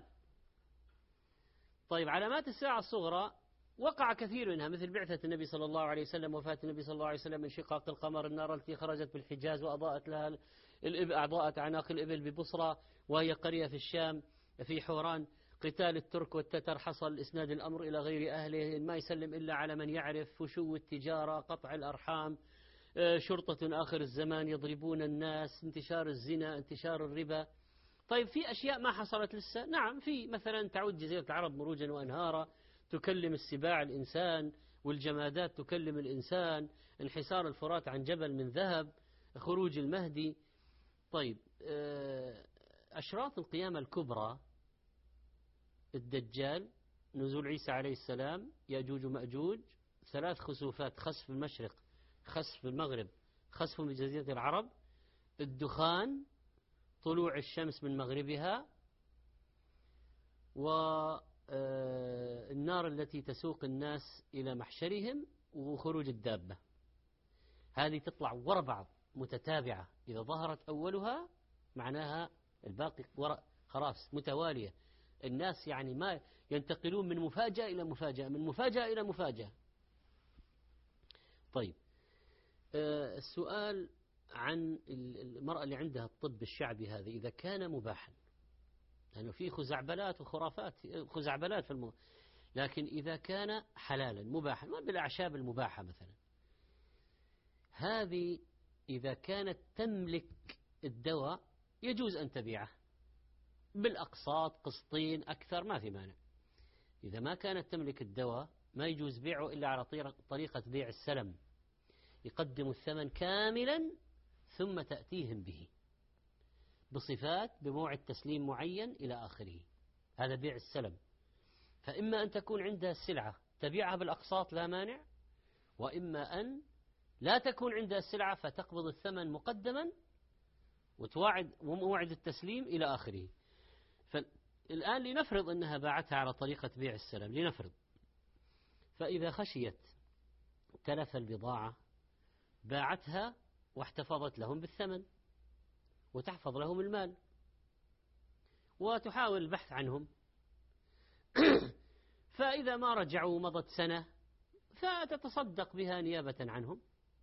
طيب علامات الساعة الصغرى وقع كثير منها، مثل بعثة النبي صلى الله عليه وسلم، وفاة النبي صلى الله عليه وسلم، انشقاق القمر، النار التي خرجت بالحجاز وأضاءت لها الإبل، أضاءت أعناق الإبل ببصرى وهي قرية في الشام في حوران، قتال الترك والتتر حصل، إسناد الأمر إلى غير أهله، ما يسلم إلا على من يعرف، فشو التجارة، قطع الأرحام، شرطة آخر الزمان يضربون الناس، انتشار الزنا، انتشار الربا. طيب في أشياء ما حصلت لسه، نعم في مثلا تعود جزيرة العرب مروجا وأنهارا، تكلم السباع الإنسان، والجمادات تكلم الإنسان، انحسار الفرات عن جبل من ذهب، خروج المهدي. طيب أشراط القيامة الكبرى الدجال، نزول عيسى عليه السلام، يأجوج ومأجوج، ثلاث خسوفات، خسف المشرق، خسف المغرب، خسف من جزيرة العرب، الدخان، طلوع الشمس من مغربها، والنار التي تسوق الناس إلى محشرهم، وخروج الدابة. هذه تطلع وراء بعض متتابعة، إذا ظهرت أولها معناها الباقي وراء، خلاص متوالية. الناس يعني ما ينتقلون من مفاجأة إلى مفاجأة، من مفاجأة إلى مفاجأة. طيب السؤال عن المرأة اللي عندها الطب الشعبي هذا إذا كان مباحا، لأنه يعني في خزعبلات وخرافات خزعبلات في المو... لكن إذا كان حلالا مباحا بالأعشاب المباحة مثلا، هذه إذا كانت تملك الدواء يجوز أن تبيعه بالأقساط، قسطين أكثر ما في مانع. إذا ما كانت تملك الدواء ما يجوز بيعه إلا على طريقة بيع السلم، يقدم الثمن كاملا ثم تأتيهم به بصفات بموعد تسليم معين إلى آخره، هذا بيع السلم. فإما أن تكون عندها السلعة تبيعها بالأقساط لا مانع، وإما أن لا تكون عندها السلعة فتقبض الثمن مقدما وتوعد وموعد التسليم إلى آخره. فالآن لنفرض أنها باعتها على طريقة بيع السلم، لنفرض، فإذا خشيت تلف البضاعة باعتها واحتفظت لهم بالثمن وتحفظ لهم المال وتحاول البحث عنهم. فإذا ما رجعوا مضت سنة فتتصدق بها نيابة عنهم،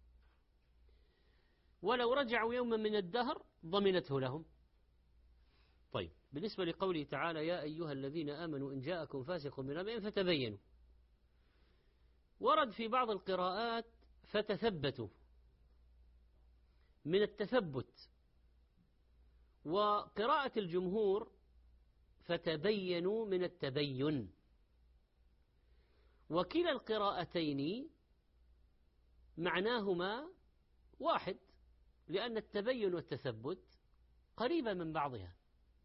ولو رجعوا يوما من الدهر ضمنته لهم. طيب، بالنسبة لقوله تعالى يا أيها الذين آمنوا إن جاءكم فاسق بنبأ فتبينوا، ورد في بعض القراءات فتثبتوا من التثبت، وقراءة الجمهور فتبينوا من التبين، وكلا القراءتين معناهما واحد، لأن التبين والتثبت قريبة من بعضها.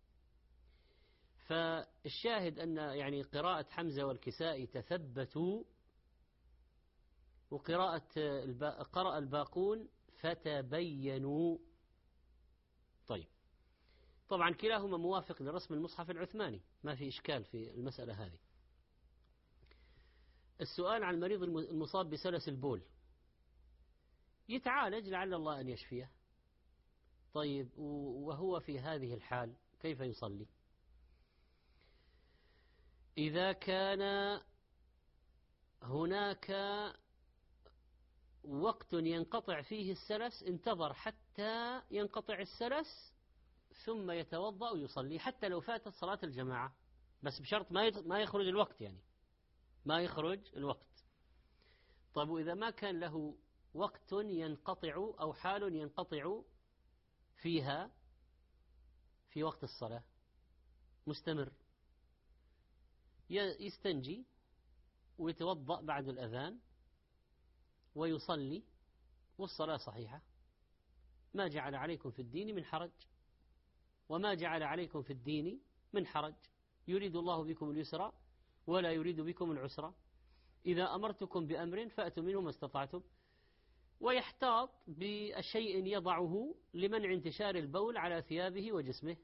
فالشاهد أن يعني قراءة حمزة والكسائي تثبتوا، وقراءة قرأ الباقون فتبينوا. طيب، طبعا كلاهما موافق لرسم المصحف العثماني، ما في إشكال في المسألة هذه. السؤال عن المريض المصاب بسلس البول، يتعالج لعل الله أن يشفيه. طيب، وهو في هذه الحال كيف يصلي؟ إذا كان هناك وقت ينقطع فيه السلس انتظر حتى ينقطع السلس ثم يتوضأ ويصلي، حتى لو فاتت صلاة الجماعة، بس بشرط ما يخرج الوقت، يعني ما يخرج الوقت. طيب، وإذا ما كان له وقت ينقطع أو حال ينقطع فيها في وقت الصلاة مستمر، يستنجي ويتوضأ بعد الأذان ويصلي والصلاة صحيحة. ما جعل عليكم في الدين من حرج، وما جعل عليكم في الدين من حرج، يريد الله بكم اليسر ولا يريد بكم العسر، إذا أمرتكم بأمر فأتوا منه ما استطعتم. ويحتاط بشيء يضعه لمنع انتشار البول على ثيابه وجسمه.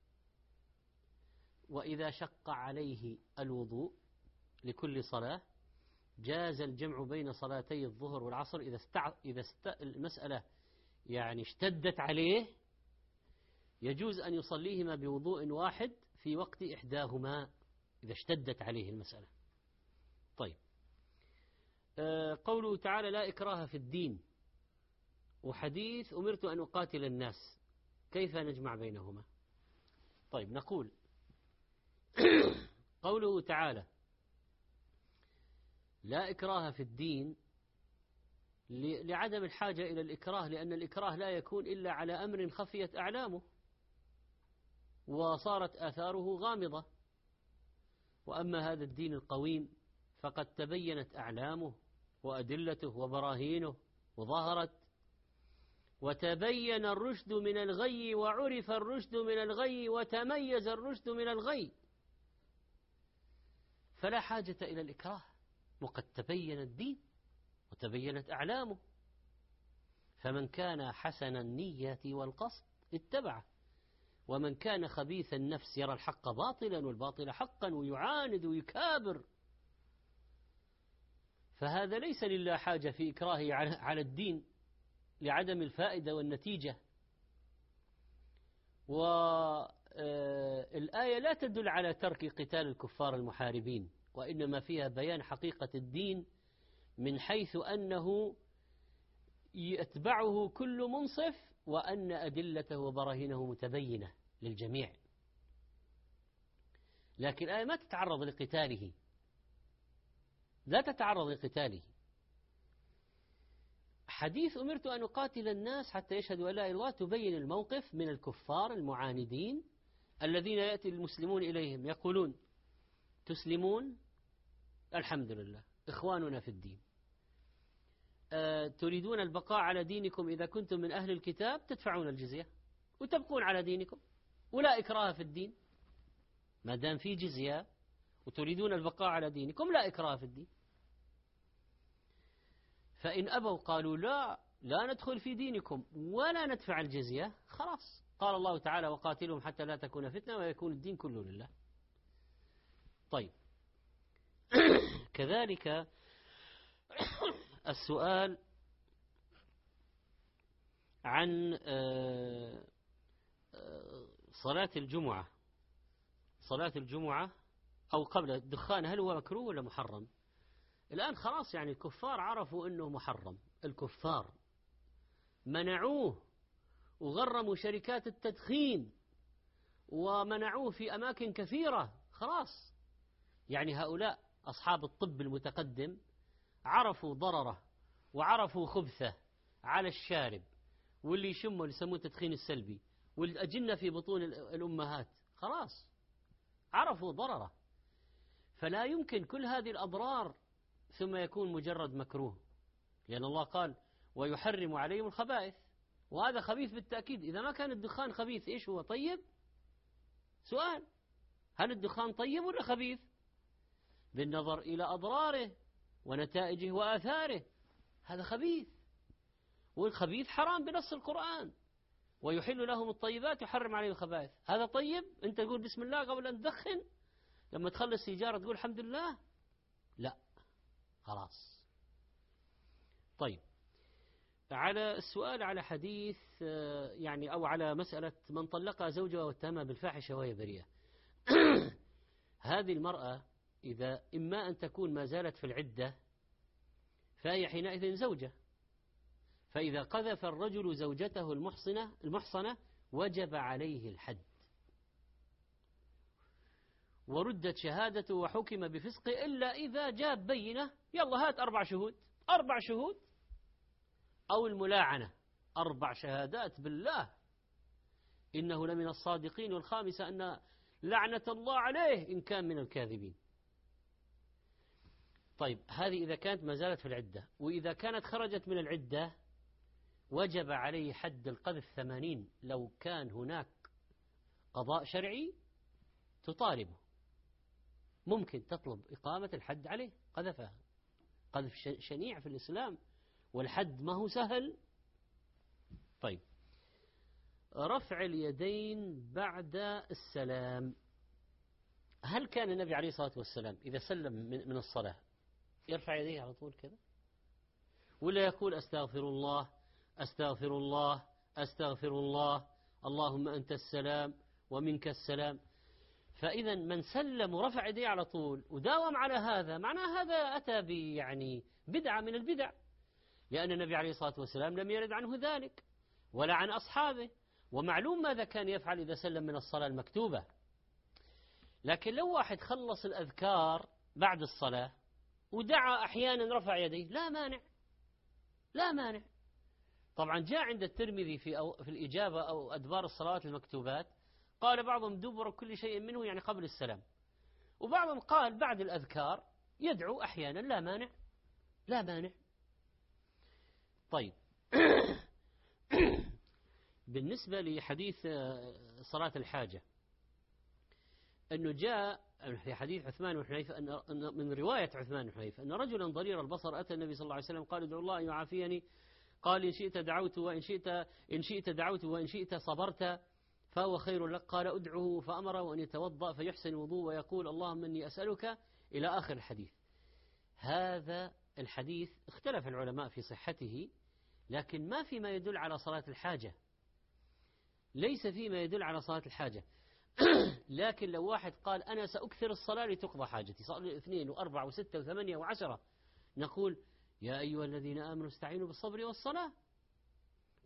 وإذا شق عليه الوضوء لكل صلاة جاز الجمع بين صلاتي الظهر والعصر إذا استع... إذا است... المسألة يعني اشتدت عليه، يجوز أن يصليهما بوضوء واحد في وقت إحداهما إذا اشتدت عليه المسألة. طيب، آه قوله تعالى لا إكراه في الدين، وحديث أمرت أن أقاتل الناس، كيف نجمع بينهما؟ طيب، نقول قوله تعالى لا إكراه في الدين لعدم الحاجة إلى الإكراه، لأن الإكراه لا يكون إلا على أمر خفيت أعلامه وصارت آثاره غامضة. وأما هذا الدين القويم فقد تبينت أعلامه وأدلته وبراهينه وظهرت، وتبين الرشد من الغي وعرف الرشد من الغي وتميز الرشد من الغي، فلا حاجة إلى الإكراه، وقد تبين الدين وتبينت أعلامه. فمن كان حسن النية والقصد اتبعه، ومن كان خبيث النفس يرى الحق باطلا والباطل حقا ويعاند ويكابر، فهذا ليس لله حاجة في إكراهه على الدين لعدم الفائدة والنتيجة. والآية لا تدل على ترك قتال الكفار المحاربين، وإنما فيها بيان حقيقة الدين من حيث أنه يتبعه كل منصف وأن أدلته وبراهينه متبينة للجميع، لكن الآية ما تتعرض لقتاله، لا تتعرض لقتاله. حديث أمرت أن أقاتل الناس حتى يشهدوا أن لا إله إلا الله تبين الموقف من الكفار المعاندين الذين يأتي المسلمون إليهم يقولون تسلمون؟ الحمد لله، إخواننا في الدين. أه تريدون البقاء على دينكم إذا كنتم من أهل الكتاب تدفعون الجزية وتبقون على دينكم ولا إكراه في الدين. ما دام في جزية وتريدون البقاء على دينكم لا إكراه في الدين. فإن أبوا قالوا لا لا ندخل في دينكم ولا ندفع الجزية، خلاص قال الله تعالى وقاتلهم حتى لا تكون فتنة ويكون الدين كله لله. طيب كذلك السؤال عن صلاة الجمعة، صلاة الجمعة أو قبل الدخان هل هو مكروه ولا محرم؟ الآن خلاص يعني الكفار عرفوا أنه محرم، الكفار منعوه وغرموا شركات التدخين ومنعوه في أماكن كثيرة. خلاص يعني هؤلاء أصحاب الطب المتقدم عرفوا ضرره وعرفوا خبثه على الشارب واللي يشمه اللي يسموه التدخين السلبي والأجنة في بطون الأمهات، خلاص عرفوا ضرره. فلا يمكن كل هذه الأضرار ثم يكون مجرد مكروه، لأن الله قال ويحرم عليهم الخبائث، وهذا خبيث بالتأكيد. إذا ما كان الدخان خبيث إيش هو؟ طيب؟ سؤال، هل الدخان طيب ولا خبيث؟ بالنظر إلى أضراره ونتائجه وآثاره هذا خبيث، والخبيث حرام بنص القرآن، ويحل لهم الطيبات يحرم عليهم الخبائث. هذا طيب؟ أنت تقول بسم الله قبل أن تدخن، لما تخلص سيجارة تقول الحمد لله؟ لا، خلاص. طيب على السؤال على حديث يعني أو على مسألة من طلق زوجها واتهمها بالفاحشة وهي بريئة. هذه المرأة إذا إما أن تكون ما زالت في العدة فهي حينئذ زوجة، فإذا قذف الرجل زوجته المحصنة المحصنة وجب عليه الحد وردت شهادته وحكم بفسق إلا إذا جاب بينة، يلا هات أربع شهود أربع شهود أو الملاعنة أربع شهادات بالله إنه لمن الصادقين، والخامسة أن لعنة الله عليه إن كان من الكاذبين. طيب هذه إذا كانت ما زالت في العدة، وإذا كانت خرجت من العدة وجب عليه حد القذف ثمانين. لو كان هناك قضاء شرعي تطالبه، ممكن تطلب إقامة الحد عليه، قذفها قذف شنيع في الإسلام والحد ما هو سهل. طيب رفع اليدين بعد السلام، هل كان النبي عليه الصلاة والسلام إذا سلم من الصلاة يرفع يديه على طول كذا، ولا يقول أستغفر الله أستغفر الله أستغفر الله اللهم أنت السلام ومنك السلام؟ فإذا من سلم ورفع يديه على طول وداوم على هذا معناه هذا أتى بيعني بدعة من البدع، لأن النبي عليه الصلاة والسلام لم يرد عنه ذلك ولا عن أصحابه، ومعلوم ماذا كان يفعل إذا سلم من الصلاة المكتوبة. لكن لو واحد خلص الأذكار بعد الصلاة ودعا أحيانا رفع يديه لا مانع، لا مانع. طبعا جاء عند الترمذي في, أو في الإجابة أو أدبار الصلوات المكتوبات قال بعضهم دبر كل شيء منه يعني قبل السلام، وبعضهم قال بعد الأذكار يدعو أحيانا لا مانع، لا مانع. طيب بالنسبة لحديث صلاة الحاجة، أنه جاء في حديث عثمان بن حنيفة أن من رواية عثمان بن حنيفة أن رجلا ضرير البصر أتى النبي صلى الله عليه وسلم قال ادعو الله أن يعافيني، قال إن شئت دعوت وإن شئت إن شئت دعوت وإن شئت صبرت فهو خير لك، قال ادعه فأمره أن يتوضأ فيحسن وضوء ويقول اللهم إني أسألك إلى آخر الحديث. هذا الحديث اختلف العلماء في صحته، لكن ما في ما يدل على صلاة الحاجة، ليس في ما يدل على صلاة الحاجة. لكن لو واحد قال أنا سأكثر الصلاة لتقضى حاجتي، صلي اثنين وأربعة وستة وثمانية وعشرة، نقول يا أيها الذين آمنوا استعينوا بالصبر والصلاة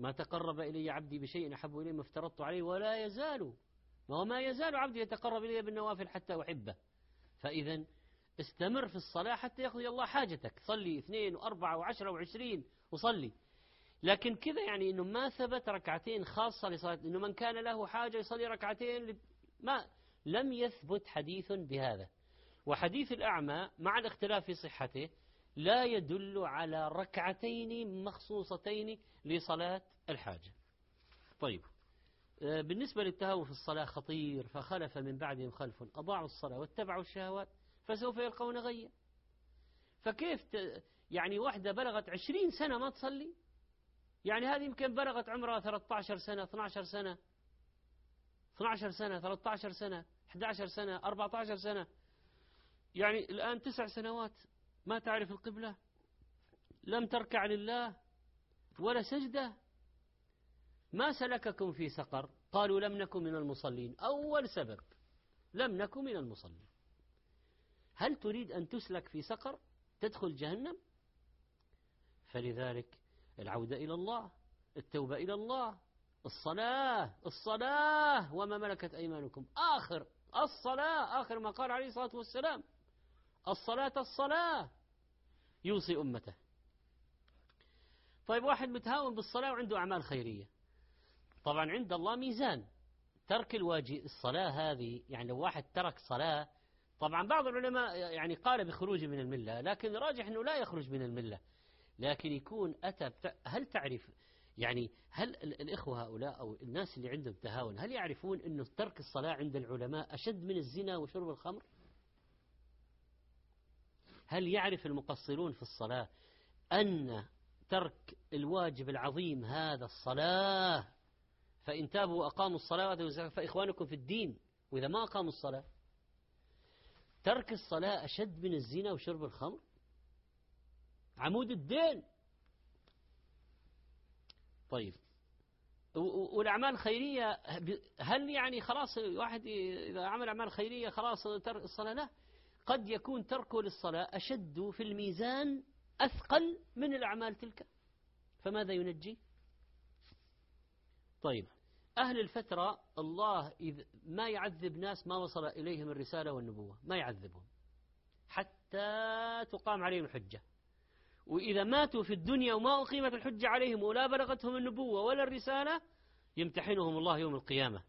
ما تقرب إلي عبدي بشيء أحب إليه ما افترضت عليه ولا يزال وما يزال عبدي يتقرب إلي بالنوافل حتى أحبه. فإذا استمر في الصلاة حتى يقضي الله حاجتك، صلي اثنين وأربعة وعشرة وعشرين وصلي. لكن كذا يعني إنه ما ثبت ركعتين خاصة لصلاة، إنه من كان له حاجة يصلي ركعتين، ما لم يثبت حديث بهذا. وحديث الأعمى مع الاختلاف في صحته لا يدل على ركعتين مخصوصتين لصلاة الحاجة. طيب، بالنسبة للتهاون في الصلاة خطير. فخلف من بعدهم خلف أضاعوا الصلاة واتبعوا الشهوات فسوف يلقون غيا. فكيف ت... يعني واحدة بلغت عشرين سنة ما تصلي، يعني هذه يمكن بلغت عمرها ثلاثة عشر سنة اثني عشر سنة اثني عشر سنة ثلاثة عشر سنة أحد عشر سنة أربعة عشر سنة، يعني الآن تسع سنوات ما تعرف القبلة، لم تركع لله ولا سجدة. ما سلككم في سقر؟ قالوا لم نكن من المصلين. أول سبب لم نكن من المصلين. هل تريد أن تسلك في سقر تدخل جهنم؟ فلذلك العودة إلى الله، التوبة إلى الله، الصلاة الصلاة وما ملكت أيمانكم، آخر الصلاة، آخر ما قال عليه الصلاة والسلام الصلاة الصلاة، يوصي أمته. طيب، واحد متهاون بالصلاة وعنده أعمال خيرية، طبعا عند الله ميزان. ترك الواجب الصلاة هذه، يعني لو واحد ترك صلاة، طبعا بعض العلماء يعني قال بخروج من الملة، لكن راجح أنه لا يخرج من الملة، لكن يكون أتى. هل تعرف يعني هل الإخوة هؤلاء أو الناس اللي عندهم تهاون هل يعرفون أنه ترك الصلاة عند العلماء أشد من الزنا وشرب الخمر؟ هل يعرف المقصرون في الصلاة أن ترك الواجب العظيم هذا الصلاة، فإن تابوا وأقاموا الصلاة فإخوانكم في الدين، وإذا ما أقاموا الصلاة ترك الصلاة أشد من الزنا وشرب الخمر؟ عمود الدين. طيب، والأعمال الخيرية هل يعني خلاص واحد إذا عمل أعمال خيرية خلاص ترك الصلاة؟ لا، قد يكون تركه للصلاة أشد في الميزان أثقل من الأعمال تلك، فماذا ينجي؟ طيب، أهل الفترة الله إذ ما يعذب ناس ما وصل إليهم الرسالة والنبوة، ما يعذبهم حتى تقام عليهم الحجة، وإذا ماتوا في الدنيا وما أقيمت الحجة عليهم ولا بلغتهم النبوة ولا الرسالة يمتحنهم الله يوم القيامة.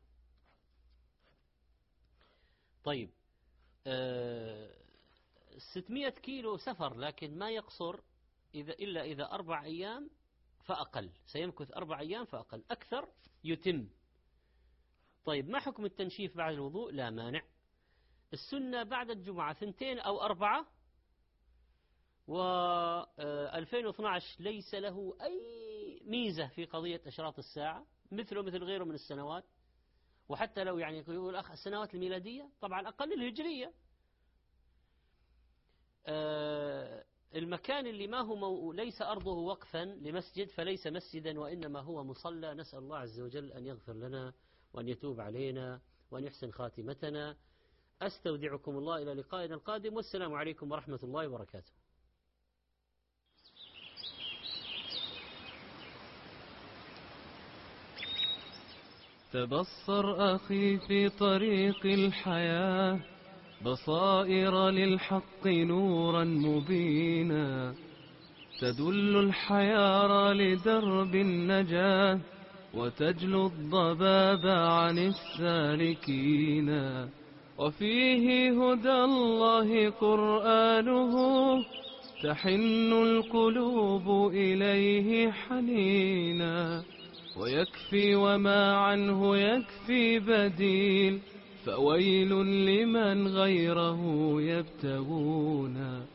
طيب، أه ستمائة كيلو سفر، لكن ما يقصر إذا إلا إذا أربع أيام فأقل، سيمكث أربع أيام فأقل، أكثر يتم. طيب، ما حكم التنشيف بعد الوضوء؟ لا مانع. السنة بعد الجمعة ثنتين أو أربعة، و ألفين واثني عشر ليس له أي ميزة في قضية أشراط الساعة، مثله مثل غيره من السنوات، وحتى لو يعني يقول أخ السنوات الميلادية طبعا أقل الهجرية. أه المكان اللي ما هو مو ليس أرضه وقفا لمسجد فليس مسجدا وإنما هو مصلى. نسأل الله عز وجل أن يغفر لنا وأن يتوب علينا وأن يحسن خاتمتنا. أستودعكم الله إلى لقائنا القادم، والسلام عليكم ورحمة الله وبركاته. تبصر أخي في طريق الحياة، بصائر للحق نورا مبينا، تدل الحيارى لدرب النجاة وتجلو الضباب عن السالكين، وفيه هدى الله قرآنه تحن القلوب إليه حنينا، ويكفي وما عنه يكفي بديل، فويل لمن غيره يبتغون.